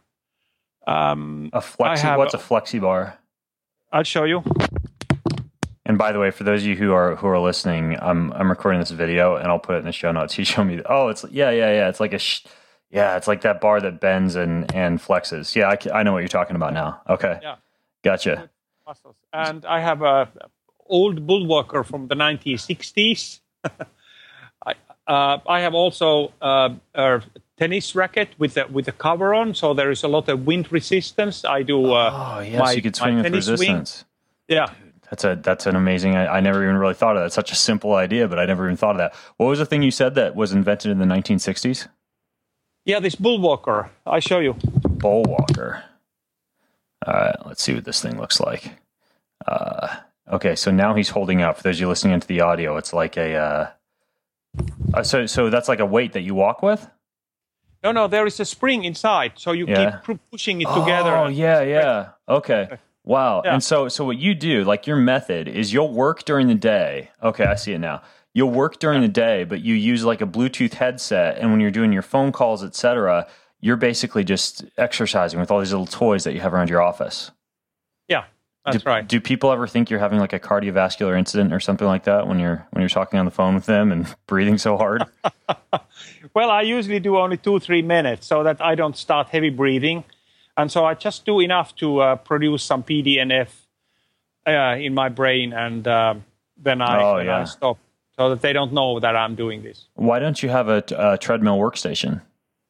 Um, a flexi. What's a, a flexi bar? I'll show you. And by the way, for those of you who are who are listening, I'm I'm recording this video and I'll put it in the show notes. He showed me. Oh, it's yeah, yeah, yeah. It's like a. Sh- yeah, it's like that bar that bends and and flexes. Yeah, I, I know what you're talking about now. Okay. Yeah. Gotcha. Muscles. And I have a old Bullwalker from the nineteen sixties. I uh, I have also uh, a tennis racket with a, with a cover on, so there is a lot of wind resistance. I do. Uh, oh yes, my, you could swing with resistance. Swing. Yeah, Dude, that's a that's an amazing. I, I never even really thought of that. It's such a simple idea, but I never even thought of that. What was the thing you said that was invented in the nineteen sixties? Yeah, this Bullwalker. I show you. Bullwalker. All right, let's see what this thing looks like. Uh, okay, so now he's holding up. For those of you listening into the audio, it's like a. Uh, uh, so, so that's like a weight that you walk with. No, no, there is a spring inside, so you yeah. keep pushing it together. Oh, yeah, yeah. Okay. Wow. Yeah. And so, so what you do, like your method, is you'll work during the day. Okay, I see it now. You'll work during the day, but you use like a Bluetooth headset, and when you're doing your phone calls, et cetera, you're basically just exercising with all these little toys that you have around your office. Yeah. That's do, right. Do people ever think you're having like a cardiovascular incident or something like that when you're when you're talking on the phone with them and breathing so hard? Well, I usually do only two, three minutes so that I don't start heavy breathing. And so I just do enough to uh, produce some P D N F uh, in my brain, and uh, then, I, oh, then yeah. I stop so that they don't know that I'm doing this. Why don't you have a, a treadmill workstation?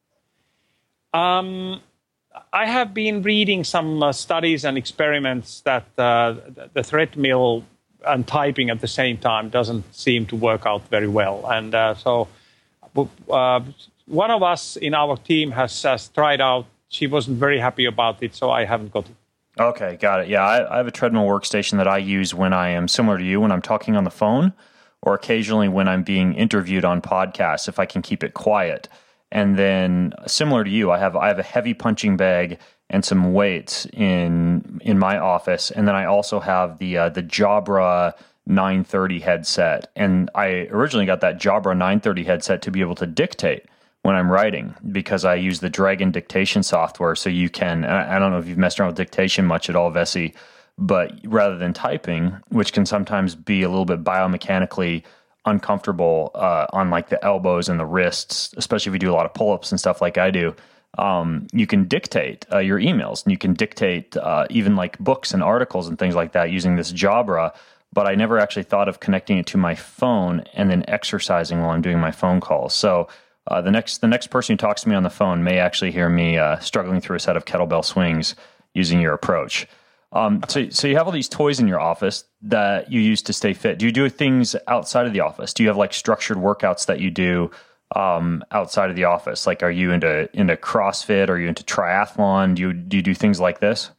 Um. I have been reading some uh, studies and experiments that uh, the treadmill and typing at the same time doesn't seem to work out very well. And uh, so uh, one of us in our team has, has tried out. She wasn't very happy about it, so I haven't got it. Okay, got it. Yeah, I, I have a treadmill workstation that I use when I am similar to you, when I'm talking on the phone, or occasionally when I'm being interviewed on podcasts, if I can keep it quiet. And then, similar to you, I have I have a heavy punching bag and some weights in in my office, and then I also have the uh, the Jabra nine thirty headset. And I originally got that Jabra nine thirty headset to be able to dictate when I'm writing, because I use the Dragon dictation software. So you can, I don't know if you've messed around with dictation much at all, Vessi, but rather than typing, which can sometimes be a little bit biomechanically uncomfortable uh, on like the elbows and the wrists, especially if you do a lot of pull-ups and stuff like I do, um, you can dictate uh, your emails, and you can dictate uh, even like books and articles and things like that using this Jabra. But I never actually thought of connecting it to my phone and then exercising while I'm doing my phone calls. So uh, the next the next person who talks to me on the phone may actually hear me uh, struggling through a set of kettlebell swings using your approach. Um, so, so you have all these toys in your office that you use to stay fit. Do you do things outside of the office? Do you have like structured workouts that you do um, outside of the office? Like, are you into into CrossFit? Are you into triathlon? Do you do you do things like this?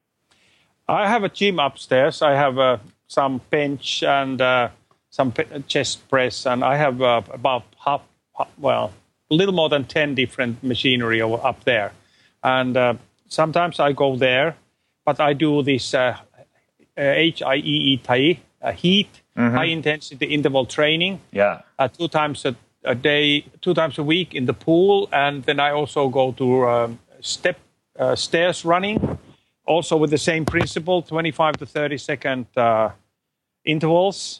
I have a gym upstairs. I have uh, some bench and uh, some chest press, and I have uh, about half, well, a little more than ten different machinery up there. And uh, sometimes I go there. But I do this uh, H I E E, uh, heat, mm-hmm. high intensity interval training. Yeah. Uh, two times a, a day, two times a week in the pool. And then I also go to um, step uh, stairs running, also with the same principle, twenty-five to thirty second uh, intervals.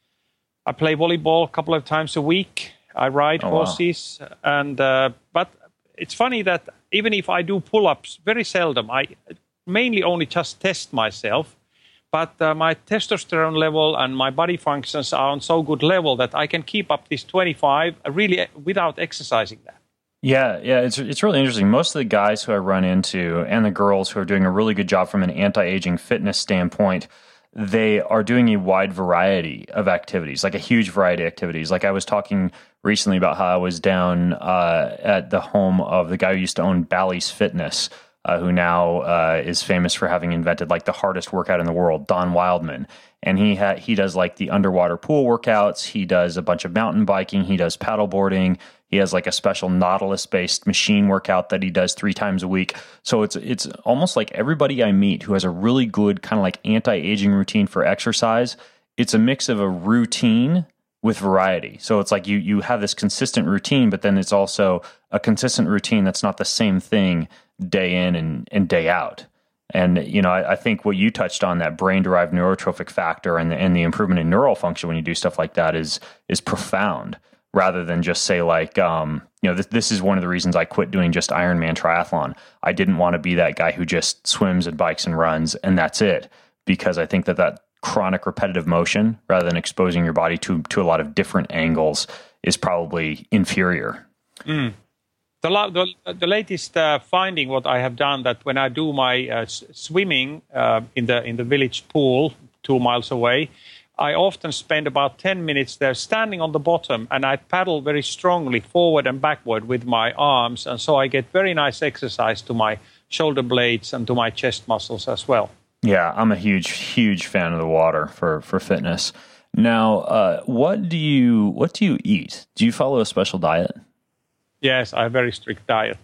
I play volleyball a couple of times a week. I ride oh, horses. Wow. and uh, But it's funny that even if I do pull-ups, very seldom, I mainly only just test myself, but uh, my testosterone level and my body functions are on so good level that I can keep up this twenty-five really without exercising that. Yeah, yeah, it's it's really interesting. Most of the guys who I run into and the girls who are doing a really good job from an anti-aging fitness standpoint, they are doing a wide variety of activities, like a huge variety of activities. Like I was talking recently about how I was down uh, at the home of the guy who used to own Bally's Fitness, Uh, who now uh, is famous for having invented like the hardest workout in the world, Don Wildman. And he ha- he does like the underwater pool workouts. He does a bunch of mountain biking. He does paddleboarding. He has like a special Nautilus-based machine workout that he does three times a week. So it's it's almost like everybody I meet who has a really good kind of like anti-aging routine for exercise. It's a mix of a routine with variety. So it's like you you have this consistent routine, but then it's also a consistent routine that's not the same thing day in and, and day out. And, you know, I, I think what you touched on, that brain-derived neurotrophic factor and the, and the improvement in neural function when you do stuff like that is is profound, rather than just say like, um, you know, this, this is one of the reasons I quit doing just Ironman triathlon. I didn't want to be that guy who just swims and bikes and runs and that's it, because I think that that chronic repetitive motion, rather than exposing your body to, to a lot of different angles, is probably inferior. Mm. The, the, the latest uh, finding, what I have done, that when I do my uh, swimming uh, in the in the village pool two miles away, I often spend about ten minutes there standing on the bottom, and I paddle very strongly forward and backward with my arms, and so I get very nice exercise to my shoulder blades and to my chest muscles as well. Yeah, I'm a huge, huge fan of the water for, for fitness. Now, uh, what do you what do you eat? Do you follow a special diet? Yes, I have a very strict diet.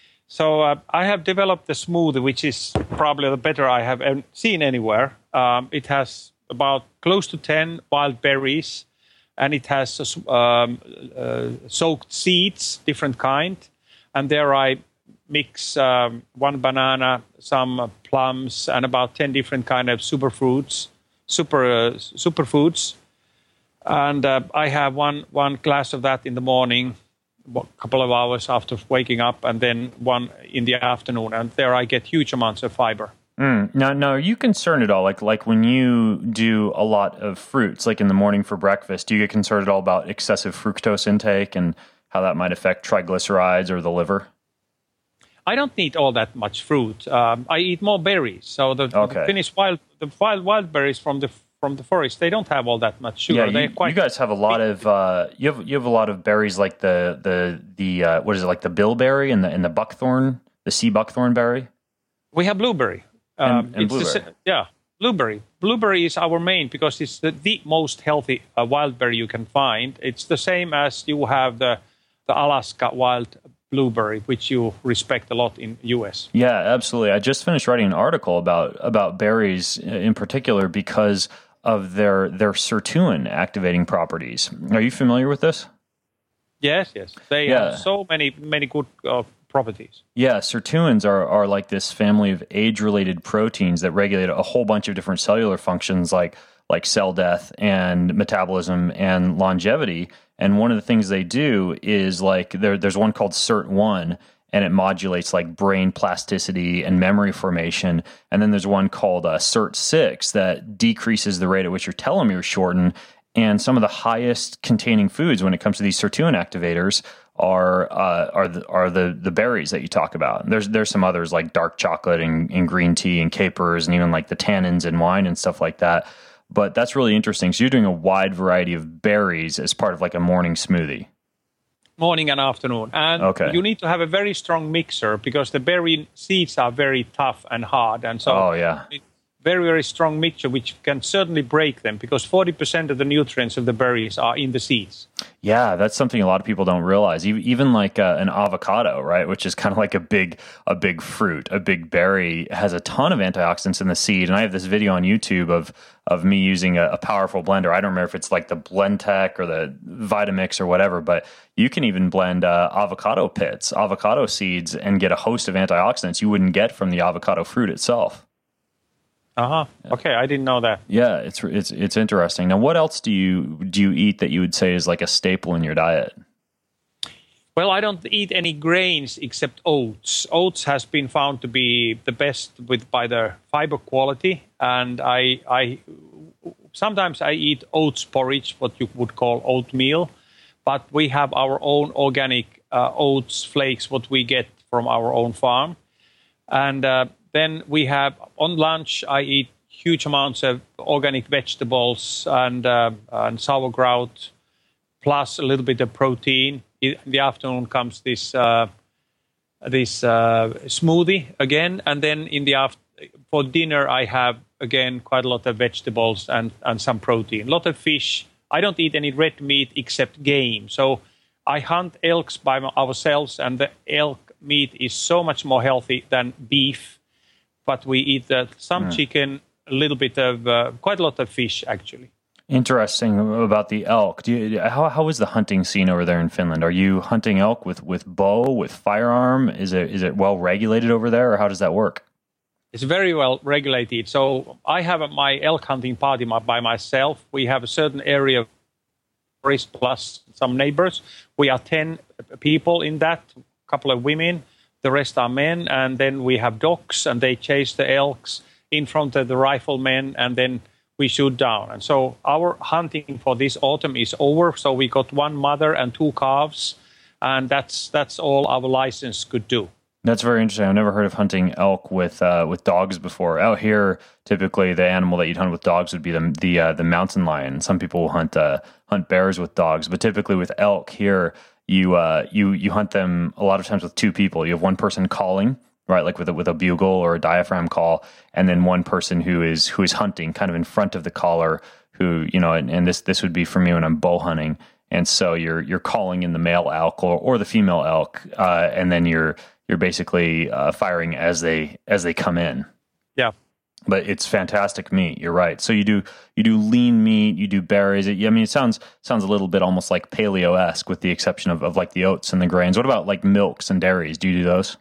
So uh, I have developed a smoothie, which is probably the better I have seen anywhere. Um, it has about close to ten wild berries, and it has um, uh, soaked seeds, different kind. And there I mix um, one banana, some plums, and about ten different kind of superfruits, super uh, superfoods. And uh, I have one one glass of that in the morning, a couple of hours after waking up, and then one in the afternoon, and there I get huge amounts of fiber. Mm. Now, now, are you concerned at all, like like when you do a lot of fruits, like in the morning for breakfast, do you get concerned at all about excessive fructose intake and how that might affect triglycerides or the liver? I don't need all that much fruit. Um, I eat more berries. So the, okay. the Finnish wild the wild wild berries from the from the forest, they don't have all that much sugar. Yeah, you, quite you guys have a lot of uh, you have you have a lot of berries like the the the uh, what is it, like the bilberry and the and the buckthorn, the sea buckthorn berry. We have blueberry. And, um, and it's blueberry. The, yeah, blueberry. Blueberry is our main because it's the, the most healthy uh, wild berry you can find. It's the same as you have the the Alaska wild blueberry, which you respect a lot in U S. Yeah, absolutely. I just finished writing an article about about berries in particular because of their their sirtuin activating properties. Are you familiar with this? Yes, yes. They yeah. have so many many good uh, properties. Yeah, sirtuins are, are like this family of age-related proteins that regulate a whole bunch of different cellular functions like like cell death and metabolism and longevity. And one of the things they do is like there there's one called S I R T one, and it modulates like brain plasticity and memory formation. And then there's one called uh, S I R T six that decreases the rate at which your telomeres shorten. And some of the highest containing foods when it comes to these sirtuin activators are uh, are the are the the berries that you talk about. There's there's some others like dark chocolate and, and green tea and capers and even like the tannins in wine and stuff like that. But that's really interesting. So you're doing a wide variety of berries as part of like a morning smoothie. Morning and afternoon. And okay. you need to have a very strong mixer because the berry seeds are very tough and hard. And so oh, yeah. it's very, very strong mixture, which can certainly break them because forty percent of the nutrients of the berries are in the seeds. Yeah, that's something a lot of people don't realize. Even like uh, an avocado, right, which is kind of like a big a big fruit, a big berry, has a ton of antioxidants in the seed. And I have this video on YouTube of of me using a, a powerful blender. I don't remember if it's like the Blendtec or the Vitamix or whatever, but you can even blend uh, avocado pits, avocado seeds, and get a host of antioxidants you wouldn't get from the avocado fruit itself. Uh-huh. Okay, I didn't know that. Yeah, it's it's it's interesting. Now, what else do you do you eat that you would say is like a staple in your diet? Well, I don't eat any grains except oats. Oats has been found to be the best with by the fiber quality, and I I sometimes I eat oats porridge, what you would call oatmeal, but we have our own organic uh, oats flakes, what we get from our own farm, and. Uh, Then we have, on lunch, I eat huge amounts of organic vegetables and, uh, and sauerkraut, plus a little bit of protein. In the afternoon comes this uh, this uh, smoothie again. And then in the after, for dinner, I have, again, quite a lot of vegetables and, and some protein. A lot of fish. I don't eat any red meat except game. So I hunt elks by ourselves, and the elk meat is so much more healthy than beef. But we eat uh, some mm. chicken, a little bit of, uh, quite a lot of fish, actually. Interesting about the elk. Do you, how how is the hunting scene over there in Finland? Are you hunting elk with, with bow, with firearm? Is it is it well regulated over there, or how does that work? It's very well regulated. So I have my elk hunting party by myself. We have a certain area of forest plus some neighbors. We are ten people in that, a couple of women. The rest are men, and then we have dogs, and they chase the elks in front of the riflemen, and then we shoot down. And so our hunting for this autumn is over. So we got one mother and two calves, and that's that's all our license could do. That's very interesting. I've never heard of hunting elk with uh, with dogs before. Out here, typically the animal that you'd hunt with dogs would be the the uh, the mountain lion. Some people will hunt uh, hunt bears with dogs, but typically with elk here, you uh, you you hunt them a lot of times with two people. You have one person calling, right, like with a, with a bugle or a diaphragm call, and then one person who is who is hunting, kind of in front of the caller. Who you know, and, and this this would be for me when I'm bow hunting, and so you're you're calling in the male elk or, or the female elk, uh, and then you're you're basically uh, firing as they as they come in. Yeah. But it's fantastic meat. You're right. So you do you do lean meat, you do berries. I mean, it sounds sounds a little bit almost like paleo-esque, with the exception of, of like the oats and the grains. What about like milks and dairies? Do you do those?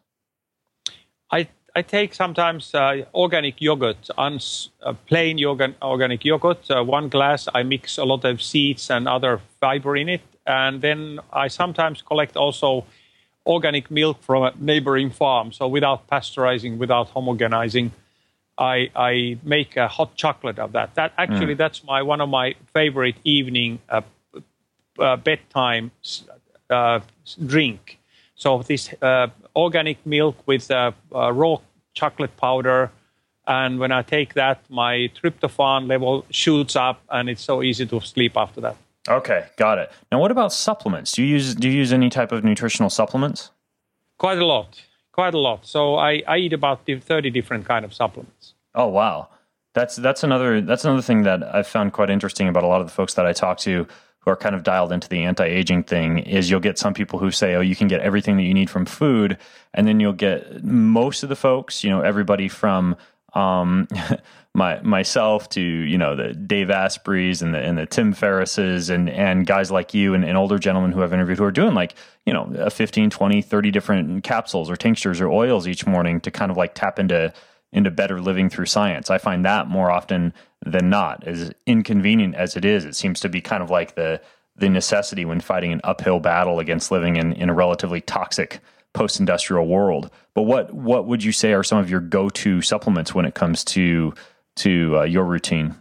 I I take sometimes uh, organic yogurt, uns, uh, plain yogurt, organic yogurt. Uh, one glass, I mix a lot of seeds and other fiber in it, and then I sometimes collect also organic milk from a neighboring farm. So without pasteurizing, without homogenizing, I, I make a hot chocolate of that. That actually, mm. that's my one of my favorite evening uh, uh, bedtime uh, drink. So this uh, organic milk with uh, uh, raw chocolate powder, and when I take that, my tryptophan level shoots up, and it's so easy to sleep after that. Okay, got it. Now, what about supplements? Do you use do you use any type of nutritional supplements? Quite a lot. Quite a lot. So I, I eat about thirty different kind of supplements. Oh wow, that's that's another that's another thing that I've found quite interesting about a lot of the folks that I talk to who are kind of dialed into the anti-aging thing. Is you'll get some people who say, oh, you can get everything that you need from food, and then you'll get most of the folks, you know, everybody from um, my myself to, you know, the Dave Aspreys and the and the Tim Ferrisses and and guys like you and, and older gentlemen who I've interviewed who are doing like, you know, a fifteen, twenty, thirty different capsules or tinctures or oils each morning to kind of like tap into into better living through science. I find that more often than not, as inconvenient as it is, it seems to be kind of like the the necessity when fighting an uphill battle against living in, in a relatively toxic post-industrial world. But what what would you say are some of your go-to supplements when it comes to to uh, your routine?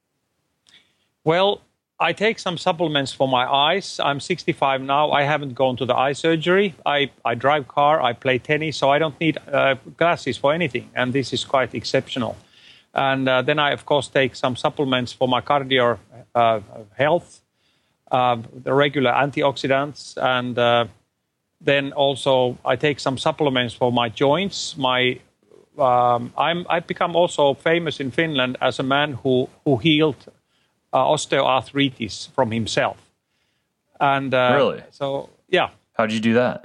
Well, I take some supplements for my eyes. I'm sixty-five now. I haven't gone to the eye surgery. I, I drive car, I play tennis, so I don't need uh, glasses for anything. And this is quite exceptional. And uh, then I, of course, take some supplements for my cardio uh, health, uh, the regular antioxidants. And uh, then also I take some supplements for my joints. My um, I'm, I've become also famous in Finland as a man who, who healed Uh, osteoarthritis from himself. And uh, really? So, yeah. How did you do that?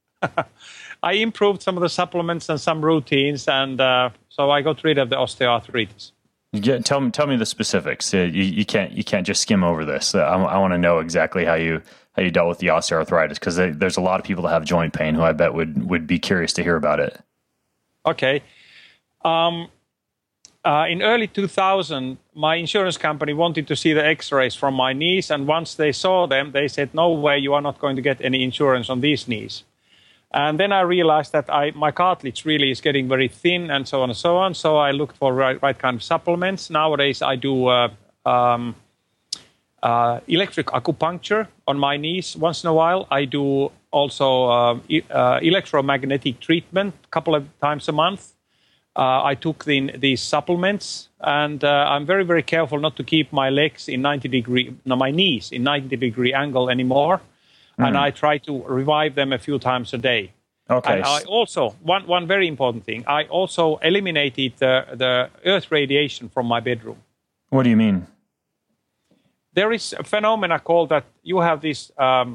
I improved some of the supplements and some routines, and uh, so I got rid of the osteoarthritis. You get, tell me, tell me the specifics. Uh, you, you can't, you can't just skim over this. Uh, I, I want to know exactly how you, how you dealt with the osteoarthritis, because there's a lot of people that have joint pain who I bet would, would be curious to hear about it. Okay. Um, Uh, in early two thousand, my insurance company wanted to see the x-rays from my knees, and once they saw them, they said, no way, you are not going to get any insurance on these knees. And then I realized that I, my cartilage really is getting very thin and so on and so on, so I looked for right, right kind of supplements. Nowadays, I do uh, um, uh, electric acupuncture on my knees once in a while. I do also uh, e- uh, electromagnetic treatment a couple of times a month. Uh, I took the, these supplements, and uh, I'm very, very careful not to keep my legs in ninety degree, no, my knees in ninety degree angle anymore. Mm. And I try to revive them a few times a day. Okay. And I also, one, one very important thing, I also eliminated the, the earth radiation from my bedroom. What do you mean? There is a phenomena called that you have this, um,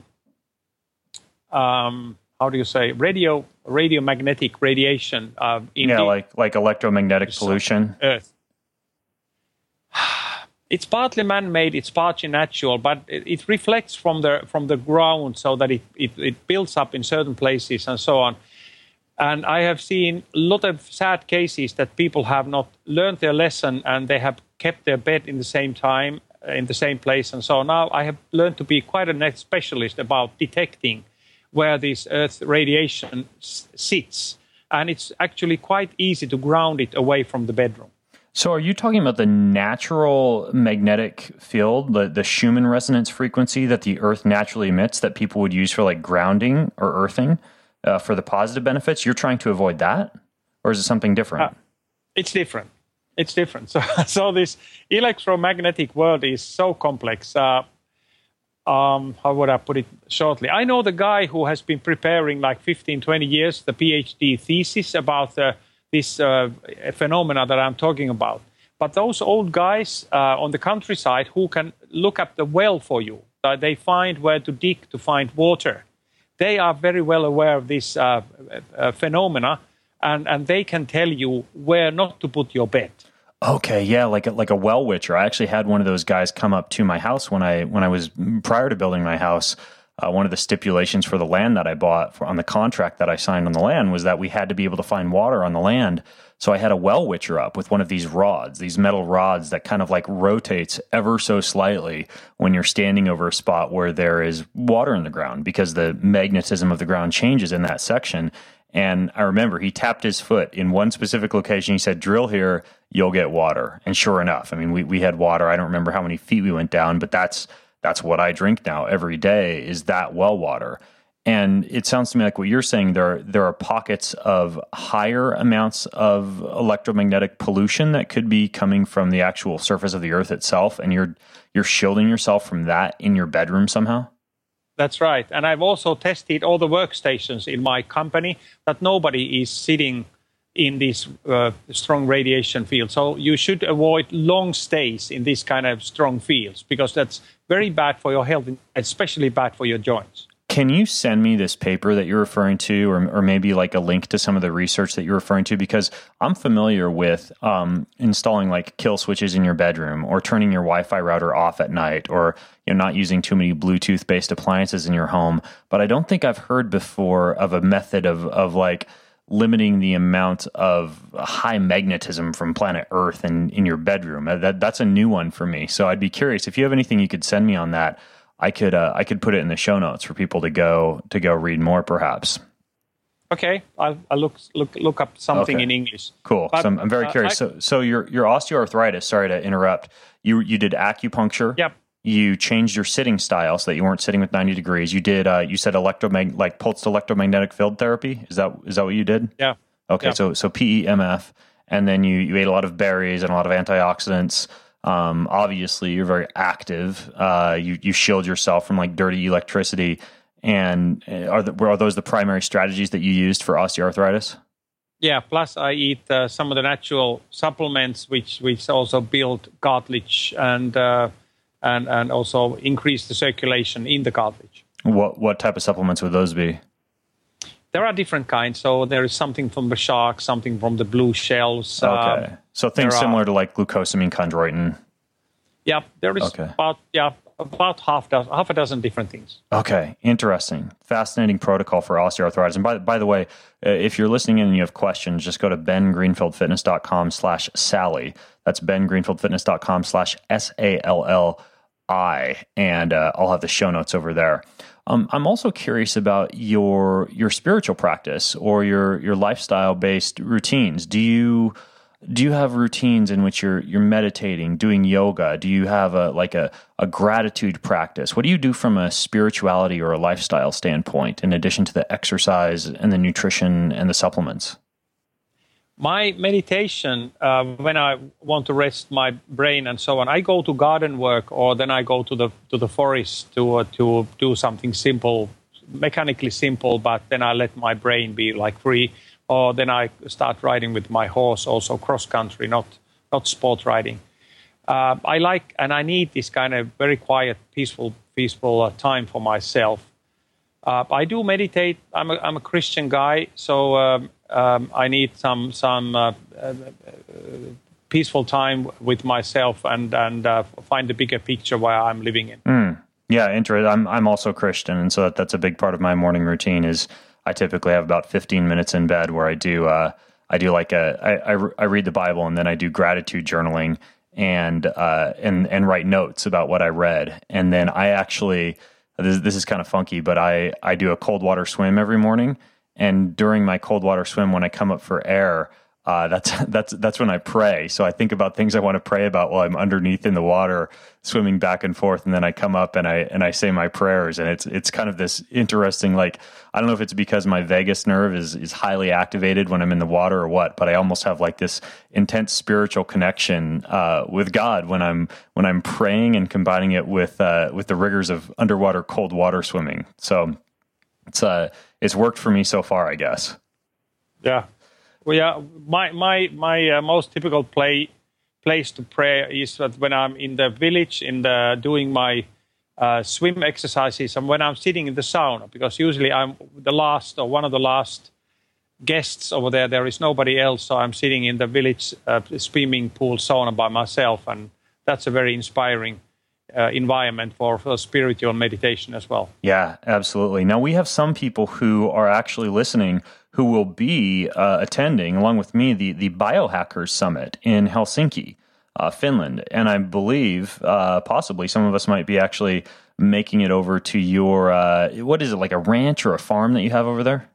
um, how do you say, radio... radiomagnetic radiation. Uh, in yeah, the, like like electromagnetic pollution. Earth. It's partly man-made, it's partly natural, but it, it reflects from the from the ground, so that it, it, it builds up in certain places and so on. And I have seen a lot of sad cases that people have not learned their lesson, and they have kept their bed in the same time, in the same place, and so on. Now I have learned to be quite a net specialist about detecting where this earth radiation s- sits. And it's actually quite easy to ground it away from the bedroom. So are you talking about the natural magnetic field, the, the Schumann resonance frequency that the earth naturally emits that people would use for like grounding or earthing uh, for the positive benefits? You're trying to avoid that? Or is it something different? Uh, it's different. It's different. So, so this electromagnetic world is so complex. Uh, Um, how would I put it shortly? I know the guy who has been preparing like fifteen, twenty years, the PhD thesis about uh, this uh, phenomena that I'm talking about. But those old guys uh, on the countryside who can look up the well for you, uh, they find where to dig to find water. They are very well aware of this uh, uh, phenomena, and, and they can tell you where not to put your bed. Okay, yeah, like a, like a well witcher. I actually had one of those guys come up to my house when I when I was prior to building my house. Uh, one of the stipulations for the land that I bought for, on the contract that I signed on the land was that we had to be able to find water on the land. So I had a well witcher up with one of these rods, these metal rods that kind of like rotates ever so slightly when you're standing over a spot where there is water in the ground, because the magnetism of the ground changes in that section. And I remember he tapped his foot in one specific location. He said, drill here, you'll get water. And sure enough, I mean, we, we had water. I don't remember how many feet we went down, but that's that's what I drink now every day, is that well water. And it sounds to me like what you're saying, there, there are pockets of higher amounts of electromagnetic pollution that could be coming from the actual surface of the earth itself, and you're you're shielding yourself from that in your bedroom somehow? That's right. And I've also tested all the workstations in my company that nobody is sitting in this uh, strong radiation field. So you should avoid long stays in this kind of strong fields, because that's very bad for your health, especially bad for your joints. Can you send me this paper that you're referring to, or, or maybe like a link to some of the research that you're referring to? Because I'm familiar with um, installing like kill switches in your bedroom, or turning your Wi-Fi router off at night, or you know, not using too many Bluetooth-based appliances in your home. But I don't think I've heard before of a method of of like limiting the amount of high magnetism from planet Earth in, in your bedroom. That that's a new one for me. So I'd be curious if you have anything you could send me on that. I could uh, I could put it in the show notes for people to go to go read more, perhaps. Okay, I'll, I'll look look look up something okay. in English. Cool. But, so I'm, I'm very curious. Uh, I, so so your your osteoarthritis. Sorry to interrupt. You you did acupuncture. Yep. You changed your sitting style so that you weren't sitting with ninety degrees. You did. Uh, you said electromag like pulsed electromagnetic field therapy. Is that is that what you did? Yeah. Okay. Yeah. So so P E M F, and then you you ate a lot of berries and a lot of antioxidants. Um, obviously, you're very active. Uh, you you shield yourself from like dirty electricity. And are the, are those the primary strategies that you used for osteoarthritis? Yeah. Plus, I eat uh, some of the natural supplements, which which also build cartilage and uh, and and also increase the circulation in the cartilage. What what type of supplements would those be? There are different kinds. So there is something from the shark, something from the blue shells. Okay. Um, so things similar are, to like glucosamine, chondroitin. Yeah, there is okay. about yeah about half dozen, half a dozen different things. Okay, interesting, fascinating protocol for osteoarthritis. And by by the way, uh, if you're listening in and you have questions, just go to ben greenfield fitness dot com slash Sally. That's ben greenfield fitness dot com slash S A L L I, and uh, I'll have the show notes over there. Um, I'm also curious about your your spiritual practice or your your lifestyle based routines. Do you do you have routines in which you're you're meditating, doing yoga? Do you have a like a, a gratitude practice? What do you do from a spirituality or a lifestyle standpoint, in addition to the exercise and the nutrition and the supplements? My meditation, uh, when I want to rest my brain and so on, I go to garden work, or then I go to the to the forest to uh, to do something simple, mechanically simple, but then I let my brain be like free. Or then I start riding with my horse, also cross country, not not sport riding. Uh, I like and I need this kind of very quiet, peaceful, peaceful uh, time for myself. Uh, I do meditate. I'm a, I'm a Christian guy, so um, um, I need some some uh, uh, peaceful time with myself and and uh, find the bigger picture where I'm living in. Mm. Yeah, interesting. I'm I'm also Christian, and so that, that's a big part of my morning routine. Is I typically have about fifteen minutes in bed where I do uh, I do like a I, I, I read the Bible, and then I do gratitude journaling and uh, and and write notes about what I read, and then I actually. This, this is kind of funky, but I, I do a cold water swim every morning. And during my cold water swim, when I come up for air, uh, that's that's that's when I pray. So I think about things I want to pray about while I'm underneath in the water, swimming back and forth, and then I come up and I and I say my prayers. And it's it's kind of this interesting, like, I don't know if it's because my vagus nerve is is highly activated when I'm in the water or what, but I almost have like this intense spiritual connection uh, with God when I'm when I'm praying and combining it with uh, with the rigors of underwater cold water swimming. So it's uh it's worked for me so far, I guess. Yeah. Well, yeah, my my my uh, most typical play place to pray is that when I'm in the village, in the doing my uh, swim exercises, and when I'm sitting in the sauna, because usually I'm the last or one of the last guests over there. There is nobody else, so I'm sitting in the village uh, swimming pool sauna by myself, and that's a very inspiring uh, environment for, for spiritual meditation as well. Yeah, absolutely. Now we have some people who are actually listening who will be uh, attending, along with me, the, the Biohackers Summit in Helsinki, uh, Finland. And I believe uh, possibly some of us might be actually making it over to your, uh, what is it, like a ranch or a farm that you have over there?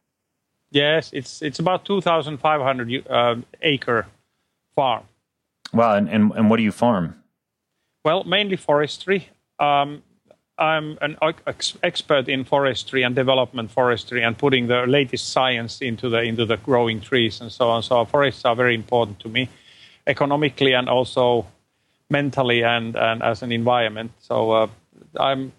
Yes, it's it's about two thousand five hundred uh, acre farm. Wow, and, and, and what do you farm? Well, mainly forestry. Um, I'm an ex- expert in forestry and development forestry and putting the latest science into the into the growing trees and so on. So forests are very important to me, economically and also mentally and, and as an environment. So uh, I'm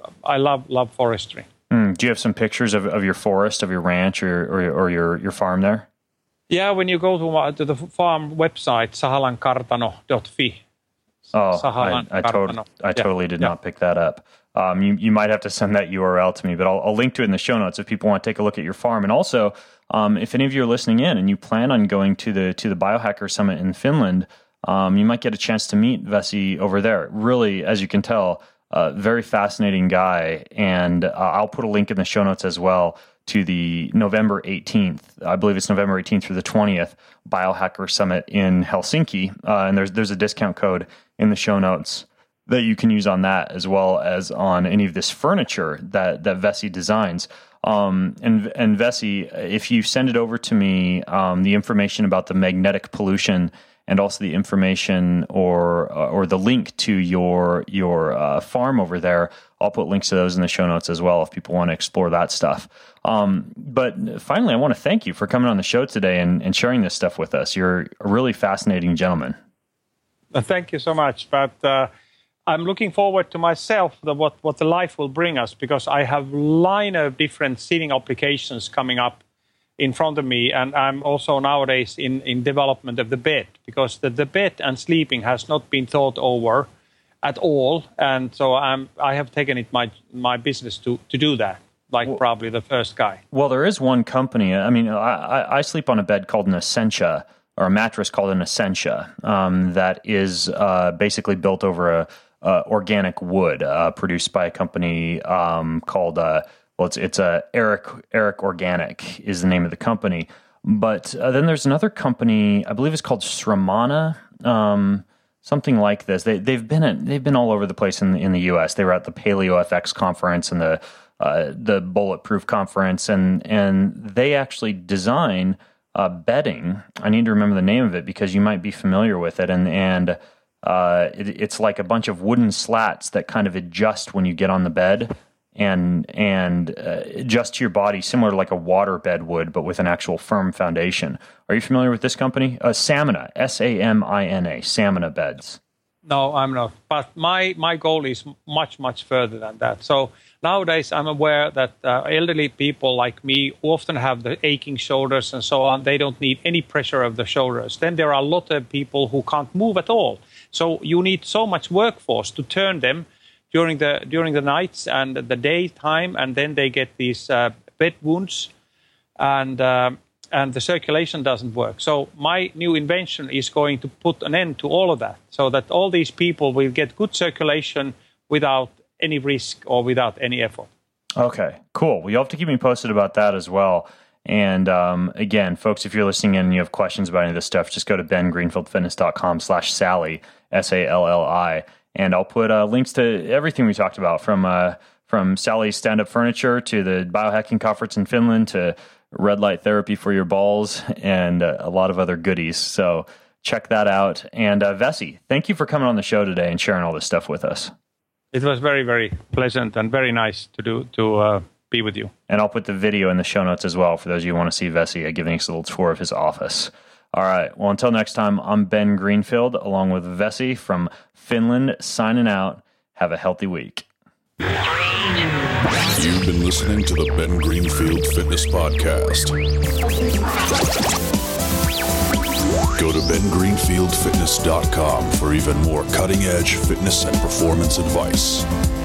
I love love forestry. Mm. Do you have some pictures of, of your forest, of your ranch, or or, or your, your farm there? Yeah, when you go to, to the farm website, sahalankartano dot fi. Oh, I, I, tot- I totally did yeah. not pick that up. um, you, you might have to send that U R L to me, but I'll, I'll link to it in the show notes if people want to take a look at your farm. And also, um, if any of you are listening in and you plan on going to the to the Biohacker Summit in Finland, um, you might get a chance to meet Vesi over there. Really, as you can tell, a very fascinating guy. And uh, I'll put a link in the show notes as well to the November eighteenth, I believe it's November eighteenth through the twentieth, Biohacker Summit in Helsinki. Uh, and there's there's a discount code in the show notes that you can use on that, as well as on any of this furniture that, that Vesi designs. Um, and, and Vesi, if you send it over to me, um, the information about the magnetic pollution and also the information or uh, or the link to your your uh, farm over there, I'll put links to those in the show notes as well if people want to explore that stuff. Um, but finally, I want to thank you for coming on the show today and, and sharing this stuff with us. You're a really fascinating gentleman. Thank you so much. But uh, I'm looking forward to myself, the, what, what the life will bring us, because I have a line of different seating applications coming up in front of me, and I'm also nowadays in, in development of the bed, because the, the bed and sleeping has not been thought over at all, and so I'm I have taken it my my business to to do that, like well, probably the first guy. Well, there is one company. I mean, I I sleep on a bed called an Essentia, or a mattress called an Essentia, um, that is uh, basically built over a, a organic wood uh, produced by a company um, called. Uh, Well, it's it's a Eric Eric Organic is the name of the company, but uh, then there's another company, I believe it's called Sramana, um, something like this. They they've been at, they've been all over the place in in the U S. They were at the Paleo F X conference and the uh, the Bulletproof conference, and and they actually design uh, bedding. I need to remember the name of it because you might be familiar with it, and and uh, it, it's like a bunch of wooden slats that kind of adjust when you get on the bed. And and uh, adjust to your body, similar to like a water bed would, but with an actual firm foundation. Are you familiar with this company? Uh, Samina, S A M I N A, Samina Beds. No, I'm not. But my, my goal is much, much further than that. So nowadays I'm aware that uh, elderly people like me often have the aching shoulders and so on. They don't need any pressure of the shoulders. Then there are a lot of people who can't move at all. So you need so much workforce to turn them during the during the nights and the daytime, and then they get these uh, bed wounds, and uh, and the circulation doesn't work. So my new invention is going to put an end to all of that, so that all these people will get good circulation without any risk or without any effort. Okay, cool. Well, you'll have to keep me posted about that as well. And um, again, folks, if you're listening in and you have questions about any of this stuff, just go to ben greenfield fitness dot com slash Sally, S A L L I. And I'll put uh, links to everything we talked about, from uh, from Sally's stand-up furniture to the biohacking conference in Finland to red light therapy for your balls and uh, a lot of other goodies. So check that out. And uh, Vesi, thank you for coming on the show today and sharing all this stuff with us. It was very, very pleasant and very nice to do to uh, be with you. And I'll put the video in the show notes as well for those of you who want to see Vesi giving us a little tour of his office. All right. Well, until next time, I'm Ben Greenfield, along with Vesi from Finland, signing out. Have a healthy week. You've been listening to the Ben Greenfield Fitness Podcast. Go to ben greenfield fitness dot com for even more cutting-edge fitness and performance advice.